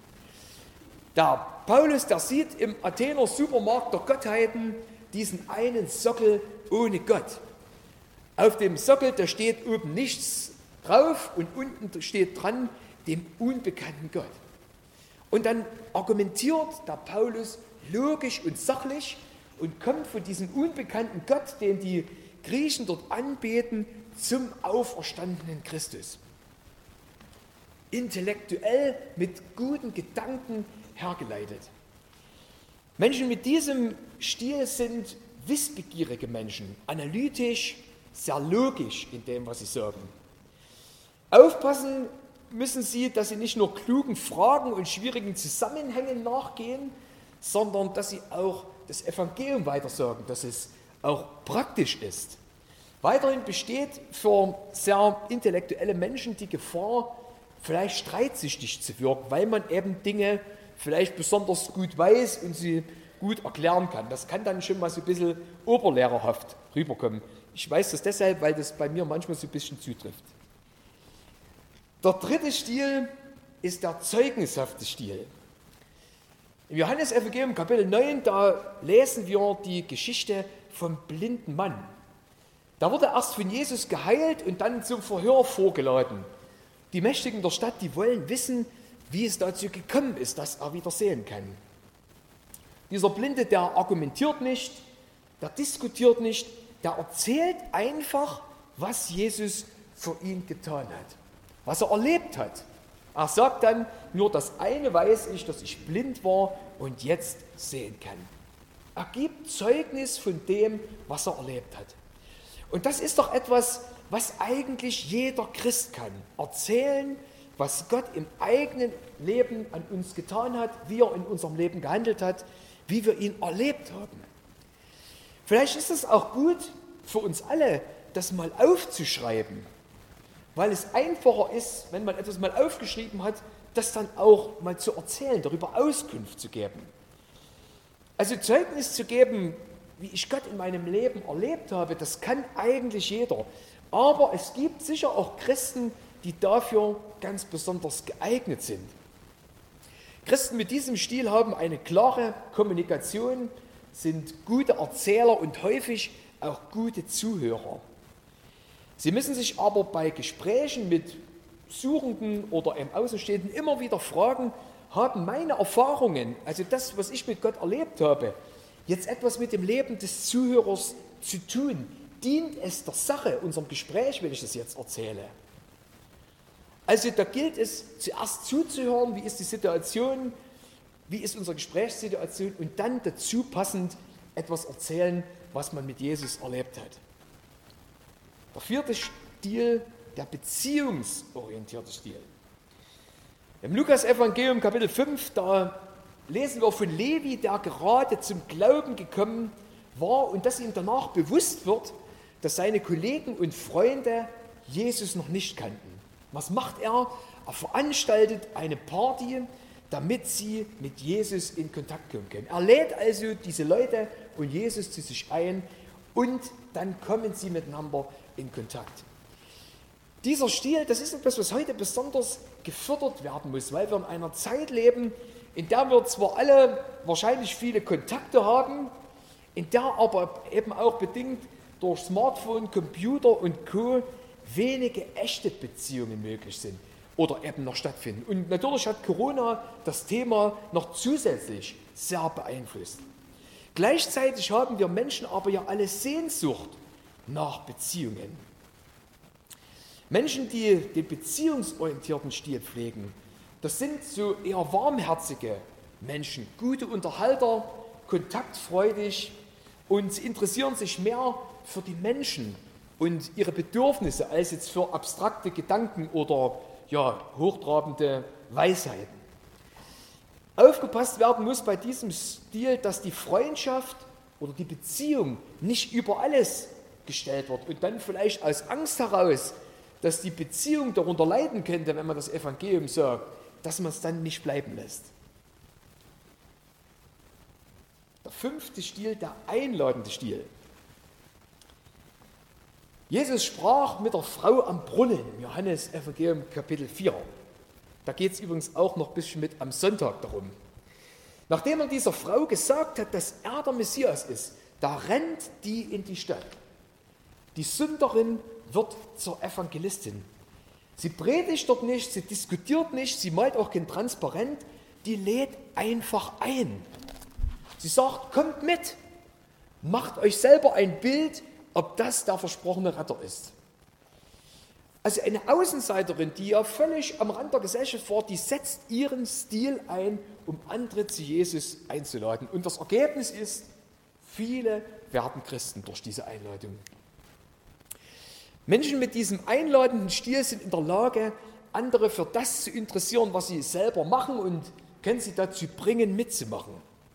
Der Paulus, der sieht im Athener Supermarkt der Gottheiten diesen einen Sockel ohne Gott. Auf dem Sockel, da steht oben nichts drauf und unten steht dran, dem unbekannten Gott. Und dann argumentiert der Paulus logisch und sachlich und kommt von diesem unbekannten Gott, den die Griechen dort anbeten, zum auferstandenen Christus. Intellektuell mit guten Gedanken hergeleitet. Menschen mit diesem Stil sind wissbegierige Menschen, analytisch, sehr logisch in dem, was sie sagen. Aufpassen müssen sie, dass sie nicht nur klugen Fragen und schwierigen Zusammenhängen nachgehen, sondern dass sie auch das Evangelium weitersagen, dass es auch praktisch ist. Weiterhin besteht für sehr intellektuelle Menschen die Gefahr, vielleicht streitsüchtig zu wirken, weil man eben Dinge vielleicht besonders gut weiß und sie gut erklären kann. Das kann dann schon mal so ein bisschen oberlehrerhaft rüberkommen. Ich weiß das deshalb, weil das bei mir manchmal so ein bisschen zutrifft. Der dritte Stil ist der zeugnishafte Stil. Im Johannesevangelium Kapitel 9, da lesen wir die Geschichte vom blinden Mann. Da wurde erst von Jesus geheilt und dann zum Verhör vorgeladen. Die Mächtigen der Stadt, die wollen wissen, wie es dazu gekommen ist, dass er wieder sehen kann. Dieser Blinde, der argumentiert nicht, der diskutiert nicht, der erzählt einfach, was Jesus für ihn getan hat, was er erlebt hat. Er sagt dann, nur das eine weiß ich, dass ich blind war und jetzt sehen kann. Er gibt Zeugnis von dem, was er erlebt hat. Und das ist doch etwas, was eigentlich jeder Christ kann. Erzählen, was Gott im eigenen Leben an uns getan hat, wie er in unserem Leben gehandelt hat, wie wir ihn erlebt haben. Vielleicht ist es auch gut für uns alle, das mal aufzuschreiben, weil es einfacher ist, wenn man etwas mal aufgeschrieben hat, das dann auch mal zu erzählen, darüber Auskunft zu geben. Also Zeugnis zu geben, wie ich Gott in meinem Leben erlebt habe, das kann eigentlich jeder. Aber es gibt sicher auch Christen, die dafür ganz besonders geeignet sind. Christen mit diesem Stil haben eine klare Kommunikation, sind gute Erzähler und häufig auch gute Zuhörer. Sie müssen sich aber bei Gesprächen mit Suchenden oder im Außenstehenden immer wieder fragen, haben meine Erfahrungen, also das, was ich mit Gott erlebt habe, jetzt etwas mit dem Leben des Zuhörers zu tun? Dient es der Sache, unserem Gespräch, wenn ich das jetzt erzähle? Also da gilt es, zuerst zuzuhören, wie ist die Situation, wie ist unsere Gesprächssituation und dann dazu passend etwas erzählen, was man mit Jesus erlebt hat. Der vierte Stil, der beziehungsorientierte Stil. Im Lukas-Evangelium Kapitel 5, da lesen wir von Levi, der gerade zum Glauben gekommen war und dass ihm danach bewusst wird, dass seine Kollegen und Freunde Jesus noch nicht kannten. Was macht er? Er veranstaltet eine Party, damit sie mit Jesus in Kontakt kommen können. Er lädt also diese Leute und Jesus zu sich ein und dann kommen sie miteinander in Kontakt. Dieser Stil, das ist etwas, was heute besonders gefördert werden muss, weil wir in einer Zeit leben, in der wir zwar alle wahrscheinlich viele Kontakte haben, in der aber eben auch bedingt durch Smartphone, Computer und Co. wenige echte Beziehungen möglich sind oder eben noch stattfinden. Und natürlich hat Corona das Thema noch zusätzlich sehr beeinflusst. Gleichzeitig haben wir Menschen aber ja alle Sehnsucht nach Beziehungen. Menschen, die den beziehungsorientierten Stil pflegen, das sind so eher warmherzige Menschen, gute Unterhalter, kontaktfreudig und sie interessieren sich mehr für die Menschen und ihre Bedürfnisse als jetzt für abstrakte Gedanken oder hochtrabende Weisheiten. Aufgepasst werden muss bei diesem Stil, dass die Freundschaft oder die Beziehung nicht über alles gestellt wird und dann vielleicht aus Angst heraus, dass die Beziehung darunter leiden könnte, wenn man das Evangelium sagt, dass man es dann nicht bleiben lässt. Der fünfte Stil, der einladende Stil. Jesus sprach mit der Frau am Brunnen, Johannes Evangelium Kapitel 4. Da geht es übrigens auch noch ein bisschen mit am Sonntag darum. Nachdem er dieser Frau gesagt hat, dass er der Messias ist, da rennt die in die Stadt. Die Sünderin wird zur Evangelistin. Sie predigt dort nicht, sie diskutiert nicht, sie malt auch kein Transparent, die lädt einfach ein. Sie sagt, kommt mit, macht euch selber ein Bild, ob das der versprochene Retter ist. Also eine Außenseiterin, die ja völlig am Rand der Gesellschaft war, die setzt ihren Stil ein, um andere zu Jesus einzuladen. Und das Ergebnis ist, viele werden Christen durch diese Einladung. Menschen mit diesem einladenden Stil sind in der Lage, andere für das zu interessieren, was sie selber machen und können sie dazu bringen, mitzumachen.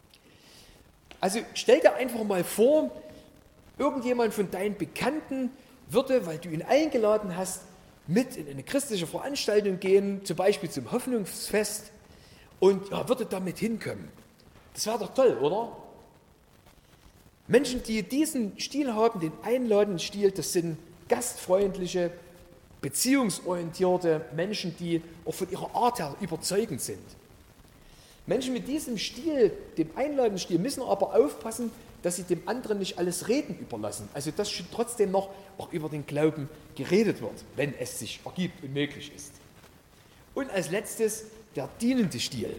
Also stell dir einfach mal vor, irgendjemand von deinen Bekannten würde, weil du ihn eingeladen hast, mit in eine christliche Veranstaltung gehen, zum Beispiel zum Hoffnungsfest und würde damit hinkommen. Das wäre doch toll, oder? Menschen, die diesen Stil haben, den einladenden Stil, das sind gastfreundliche, beziehungsorientierte Menschen, die auch von ihrer Art her überzeugend sind. Menschen mit diesem Stil, dem einladenden Stil, müssen aber aufpassen, dass sie dem anderen nicht alles Reden überlassen. Also dass schon trotzdem noch auch über den Glauben geredet wird, wenn es sich ergibt und möglich ist. Und als letztes der dienende Stil.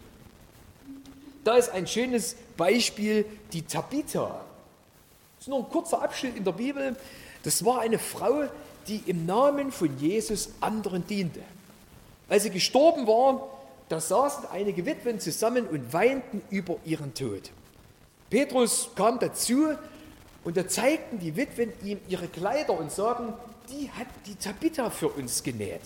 Da ist ein schönes Beispiel, die Tabitha. Das ist nur ein kurzer Abschnitt in der Bibel. Das war eine Frau, die im Namen von Jesus anderen diente. Als sie gestorben war, da saßen einige Witwen zusammen und weinten über ihren Tod. Petrus kam dazu und da zeigten die Witwen ihm ihre Kleider und sagten, die hat die Tabitha für uns genäht.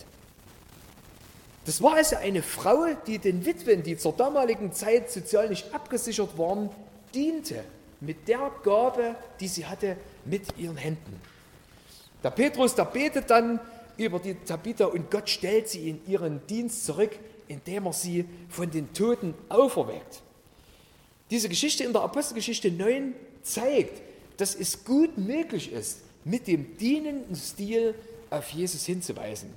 Das war also eine Frau, die den Witwen, die zur damaligen Zeit sozial nicht abgesichert waren, diente mit der Gabe, die sie hatte, mit ihren Händen. Der Petrus, der betet dann über die Tabitha und Gott stellt sie in ihren Dienst zurück, indem er sie von den Toten auferweckt. Diese Geschichte in der Apostelgeschichte 9 zeigt, dass es gut möglich ist, mit dem dienenden Stil auf Jesus hinzuweisen.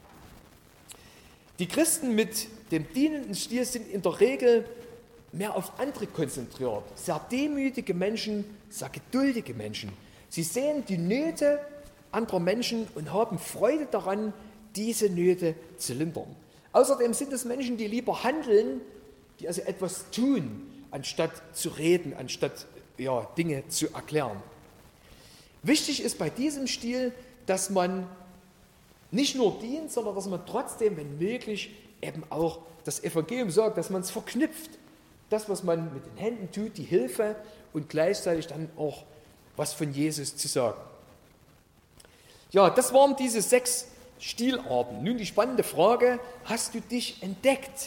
Die Christen mit dem dienenden Stil sind in der Regel mehr auf andere konzentriert. Sehr demütige Menschen, sehr geduldige Menschen. Sie sehen die Nöte anderer Menschen und haben Freude daran, diese Nöte zu lindern. Außerdem sind es Menschen, die lieber handeln, die also etwas tun, anstatt zu reden, anstatt Dinge zu erklären. Wichtig ist bei diesem Stil, dass man nicht nur dient, sondern dass man trotzdem, wenn möglich, eben auch das Evangelium sagt, dass man es verknüpft. Das, was man mit den Händen tut, die Hilfe und gleichzeitig dann auch was von Jesus zu sagen. Ja, das waren diese 6 Stilarten. Nun die spannende Frage, hast du dich entdeckt?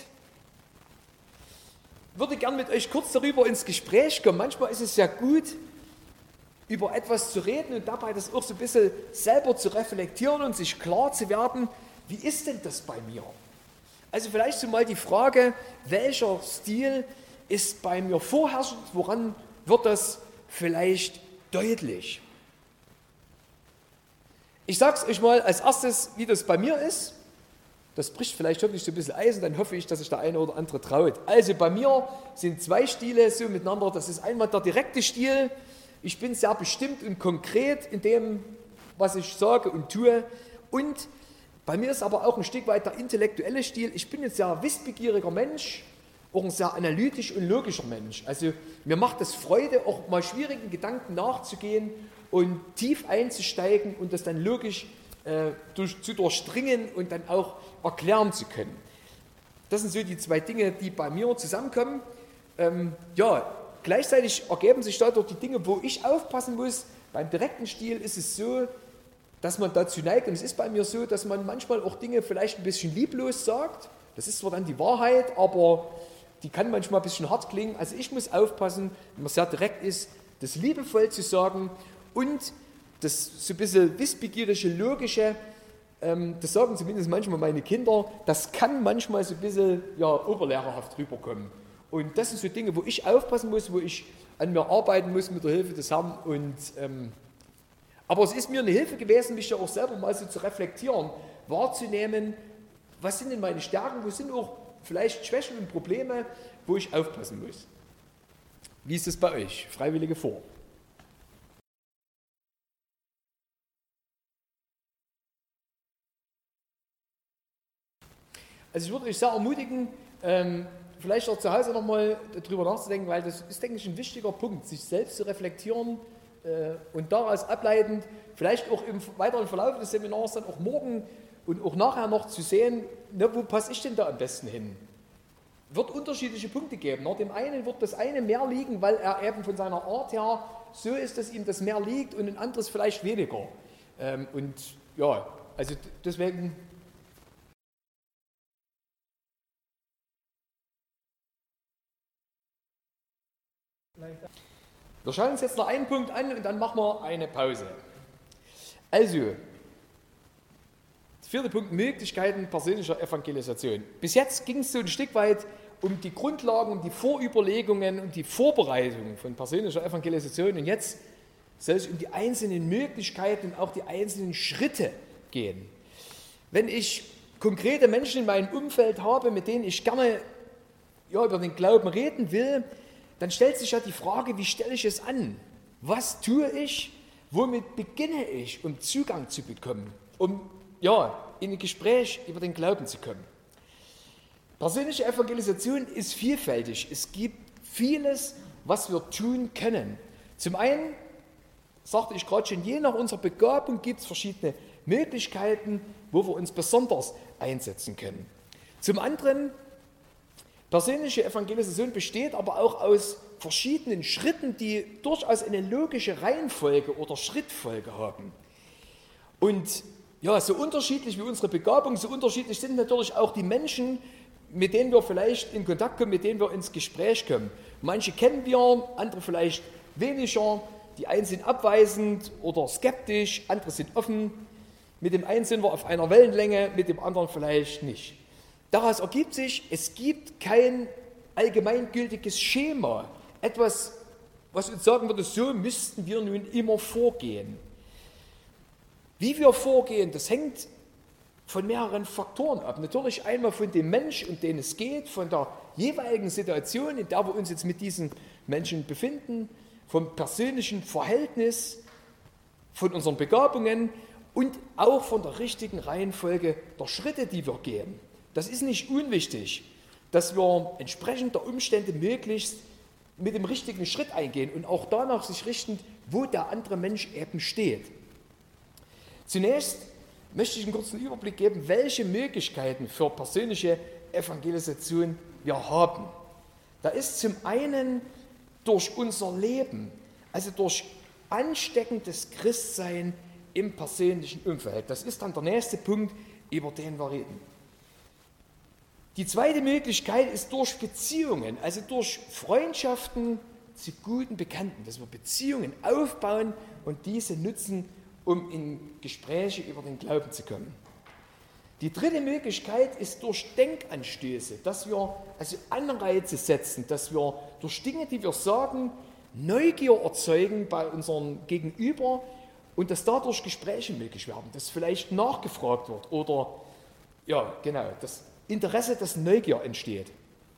Ich würde gerne mit euch kurz darüber ins Gespräch kommen. Manchmal ist es ja gut, über etwas zu reden und dabei das auch so ein bisschen selber zu reflektieren und sich klar zu werden, wie ist denn das bei mir? Also vielleicht so mal die Frage, welcher Stil ist bei mir vorherrschend, woran wird das vielleicht deutlich? Ich sage es euch mal als erstes, wie das bei mir ist. Das bricht vielleicht wirklich so ein bisschen Eisen, dann hoffe ich, dass sich der eine oder andere traut. Also bei mir sind 2 Stile so miteinander. Das ist einmal der direkte Stil. Ich bin sehr bestimmt und konkret in dem, was ich sage und tue. Und bei mir ist aber auch ein Stück weit der intellektuelle Stil. Ich bin ein sehr wissbegieriger Mensch, auch ein sehr analytisch und logischer Mensch. Also mir macht es Freude, auch mal schwierigen Gedanken nachzugehen und tief einzusteigen und das dann logisch zu durchdringen und dann auch erklären zu können. Das sind so die 2 Dinge, die bei mir zusammenkommen. Gleichzeitig ergeben sich dadurch die Dinge, wo ich aufpassen muss. Beim direkten Stil ist es so, dass man dazu neigt, und es ist bei mir so, dass man manchmal auch Dinge vielleicht ein bisschen lieblos sagt. Das ist zwar dann die Wahrheit, aber die kann manchmal ein bisschen hart klingen. Also ich muss aufpassen, wenn man sehr direkt ist, das liebevoll zu sagen und das so ein bisschen wissbegierige, logische, das sagen zumindest manchmal meine Kinder, das kann manchmal so ein bisschen oberlehrerhaft rüberkommen. Und das sind so Dinge, wo ich aufpassen muss, wo ich an mir arbeiten muss mit der Hilfe des Herrn. Aber es ist mir eine Hilfe gewesen, mich ja auch selber mal so zu reflektieren, wahrzunehmen, was sind denn meine Stärken, wo sind auch vielleicht Schwächen und Probleme, wo ich aufpassen muss. Wie ist es bei euch? Freiwillige vor. Also ich würde euch sehr ermutigen, vielleicht auch zu Hause nochmal darüber nachzudenken, weil das ist, denke ich, ein wichtiger Punkt, sich selbst zu reflektieren und daraus ableitend, vielleicht auch im weiteren Verlauf des Seminars dann auch morgen und auch nachher noch zu sehen, wo passe ich denn da am besten hin? Wird unterschiedliche Punkte geben. Dem einen wird das eine mehr liegen, weil er eben von seiner Art her so ist, dass ihm das mehr liegt und ein anderes vielleicht weniger. Also deswegen... Wir schauen uns jetzt noch einen Punkt an und dann machen wir eine Pause. Also, der 4. Punkt, Möglichkeiten persönlicher Evangelisation. Bis jetzt ging es so ein Stück weit um die Grundlagen, um die Vorüberlegungen, um die Vorbereitung von persönlicher Evangelisation und jetzt soll es um die einzelnen Möglichkeiten und auch die einzelnen Schritte gehen. Wenn ich konkrete Menschen in meinem Umfeld habe, mit denen ich gerne über den Glauben reden will, dann stellt sich ja die Frage, wie stelle ich es an? Was tue ich? Womit beginne ich, um Zugang zu bekommen? Um in ein Gespräch über den Glauben zu kommen. Persönliche Evangelisation ist vielfältig. Es gibt vieles, was wir tun können. Zum einen, sagte ich gerade schon, je nach unserer Begabung gibt es verschiedene Möglichkeiten, wo wir uns besonders einsetzen können. Zum anderen, persönliche Evangelisation besteht aber auch aus verschiedenen Schritten, die durchaus eine logische Reihenfolge oder Schrittfolge haben. Und so unterschiedlich wie unsere Begabung, so unterschiedlich sind natürlich auch die Menschen, mit denen wir vielleicht in Kontakt kommen, mit denen wir ins Gespräch kommen. Manche kennen wir, andere vielleicht weniger. Die einen sind abweisend oder skeptisch, andere sind offen. Mit dem einen sind wir auf einer Wellenlänge, mit dem anderen vielleicht nicht. daraus ergibt sich, es gibt kein allgemeingültiges Schema, etwas, was uns sagen würde, so müssten wir nun immer vorgehen. Wie wir vorgehen, das hängt von mehreren Faktoren ab. Natürlich einmal von dem Mensch, um den es geht, von der jeweiligen Situation, in der wir uns jetzt mit diesen Menschen befinden, vom persönlichen Verhältnis, von unseren Begabungen und auch von der richtigen Reihenfolge der Schritte, die wir gehen. Das ist nicht unwichtig, dass wir entsprechend der Umstände möglichst mit dem richtigen Schritt eingehen und auch danach sich richten, wo der andere Mensch eben steht. Zunächst möchte ich einen kurzen Überblick geben, welche Möglichkeiten für persönliche Evangelisation wir haben. Da ist zum einen durch unser Leben, also durch ansteckendes Christsein im persönlichen Umfeld. Das ist dann der nächste Punkt, über den wir reden. Die zweite Möglichkeit ist durch Beziehungen, also durch Freundschaften zu guten Bekannten, dass wir Beziehungen aufbauen und diese nutzen, um in Gespräche über den Glauben zu kommen. Die dritte Möglichkeit ist durch Denkanstöße, dass wir also Anreize setzen, dass wir durch Dinge, die wir sagen, Neugier erzeugen bei unserem Gegenüber und dass dadurch Gespräche möglich werden, dass vielleicht nachgefragt wird oder, ja genau, das Interesse, das Neugier entsteht.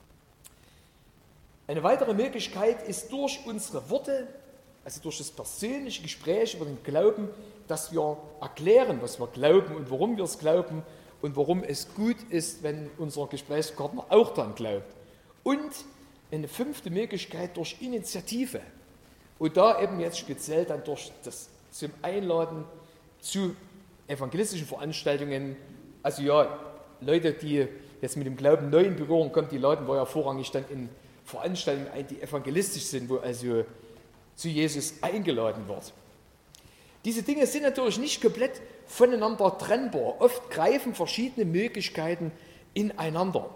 Eine weitere Möglichkeit ist durch unsere Worte, also durch das persönliche Gespräch über den Glauben, dass wir erklären, was wir glauben und warum wir es glauben und warum es gut ist, wenn unser Gesprächspartner auch daran glaubt. Und eine fünfte Möglichkeit durch Initiative. Und da eben jetzt speziell dann durch das zum Einladen zu evangelistischen Veranstaltungen. Also ja, Leute, die jetzt mit dem Glauben neu in Berührung kommen, die laden wir ja vorrangig dann in Veranstaltungen ein, die evangelistisch sind, wo also zu Jesus eingeladen wird. Diese Dinge sind natürlich nicht komplett voneinander trennbar. Oft greifen verschiedene Möglichkeiten ineinander.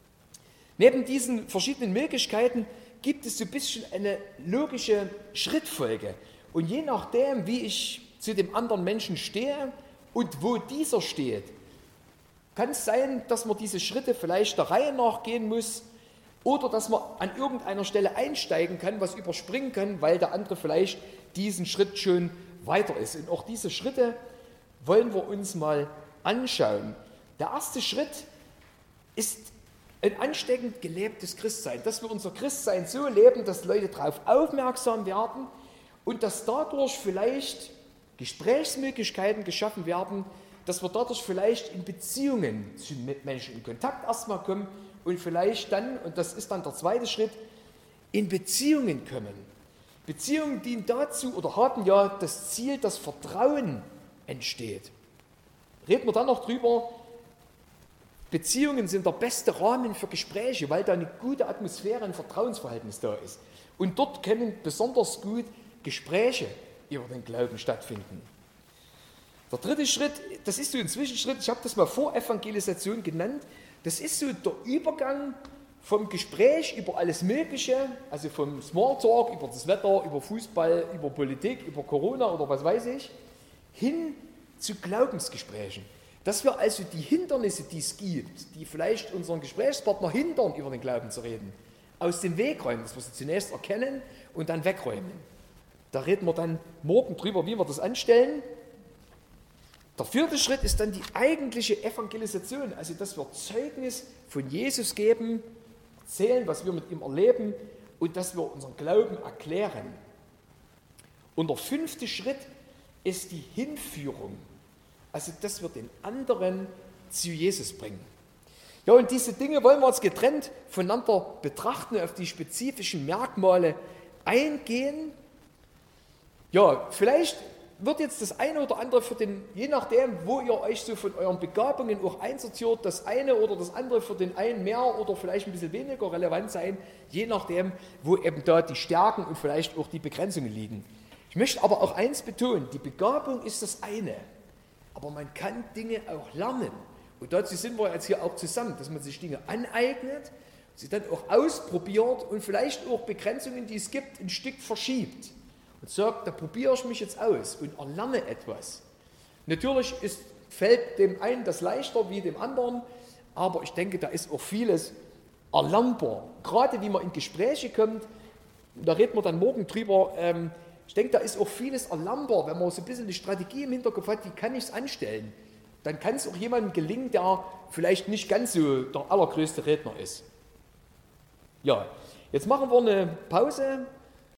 Neben diesen verschiedenen Möglichkeiten gibt es so ein bisschen eine logische Schrittfolge. Und je nachdem, wie ich zu dem anderen Menschen stehe und wo dieser steht, kann es sein, dass man diese Schritte vielleicht der Reihe nach gehen muss oder dass man an irgendeiner Stelle einsteigen kann, was überspringen kann, weil der andere vielleicht diesen Schritt schon weiter ist. Und auch diese Schritte wollen wir uns mal anschauen. Der erste Schritt ist ein ansteckend gelebtes Christsein, dass wir unser Christsein so leben, dass Leute darauf aufmerksam werden und dass dadurch vielleicht Gesprächsmöglichkeiten geschaffen werden, dass wir dadurch vielleicht in Beziehungen zu Menschen in Kontakt erstmal kommen und vielleicht dann, und das ist dann der zweite Schritt, in Beziehungen kommen. Beziehungen dienen dazu oder haben ja das Ziel, dass Vertrauen entsteht. Reden wir dann noch drüber, Beziehungen sind der beste Rahmen für Gespräche, weil da eine gute Atmosphäre, ein Vertrauensverhältnis da ist. Und dort können besonders gut Gespräche über den Glauben stattfinden. Der dritte Schritt, das ist so ein Zwischenschritt, ich habe das mal Vorevangelisation genannt, das ist so der Übergang vom Gespräch über alles Mögliche, also vom Smalltalk über das Wetter, über Fußball, über Politik, über Corona oder was weiß ich, hin zu Glaubensgesprächen. Dass wir also die Hindernisse, die es gibt, die vielleicht unseren Gesprächspartner hindern, über den Glauben zu reden, aus dem Weg räumen, dass wir sie zunächst erkennen und dann wegräumen. Da reden wir dann morgen drüber, wie wir das anstellen. Der vierte Schritt ist dann die eigentliche Evangelisation, also dass wir Zeugnis von Jesus geben, erzählen, was wir mit ihm erleben und dass wir unseren Glauben erklären. Und der fünfte Schritt ist die Hinführung, also dass wir den anderen zu Jesus bringen. Ja, und diese Dinge wollen wir jetzt getrennt voneinander betrachten, auf die spezifischen Merkmale eingehen. Ja, vielleicht wird jetzt das eine oder andere für den, je nachdem, wo ihr euch so von euren Begabungen auch einsortiert, das eine oder das andere für den einen mehr oder vielleicht ein bisschen weniger relevant sein, je nachdem, wo eben da die Stärken und vielleicht auch die Begrenzungen liegen. Ich möchte aber auch eins betonen, die Begabung ist das eine, aber man kann Dinge auch lernen. Und dazu sind wir jetzt hier auch zusammen, dass man sich Dinge aneignet, sie dann auch ausprobiert und vielleicht auch Begrenzungen, die es gibt, ein Stück verschiebt. Und sagt, da probiere ich mich jetzt aus und erlerne etwas. Natürlich fällt dem einen das leichter wie dem anderen, aber ich denke, da ist auch vieles erlernbar. Gerade wie man in Gespräche kommt, da reden wir dann morgen drüber, ich denke, da ist auch vieles erlernbar, wenn man so ein bisschen eine Strategie im Hinterkopf hat, wie kann ich es anstellen. Dann kann es auch jemandem gelingen, der vielleicht nicht ganz so der allergrößte Redner ist. Ja, jetzt machen wir eine Pause.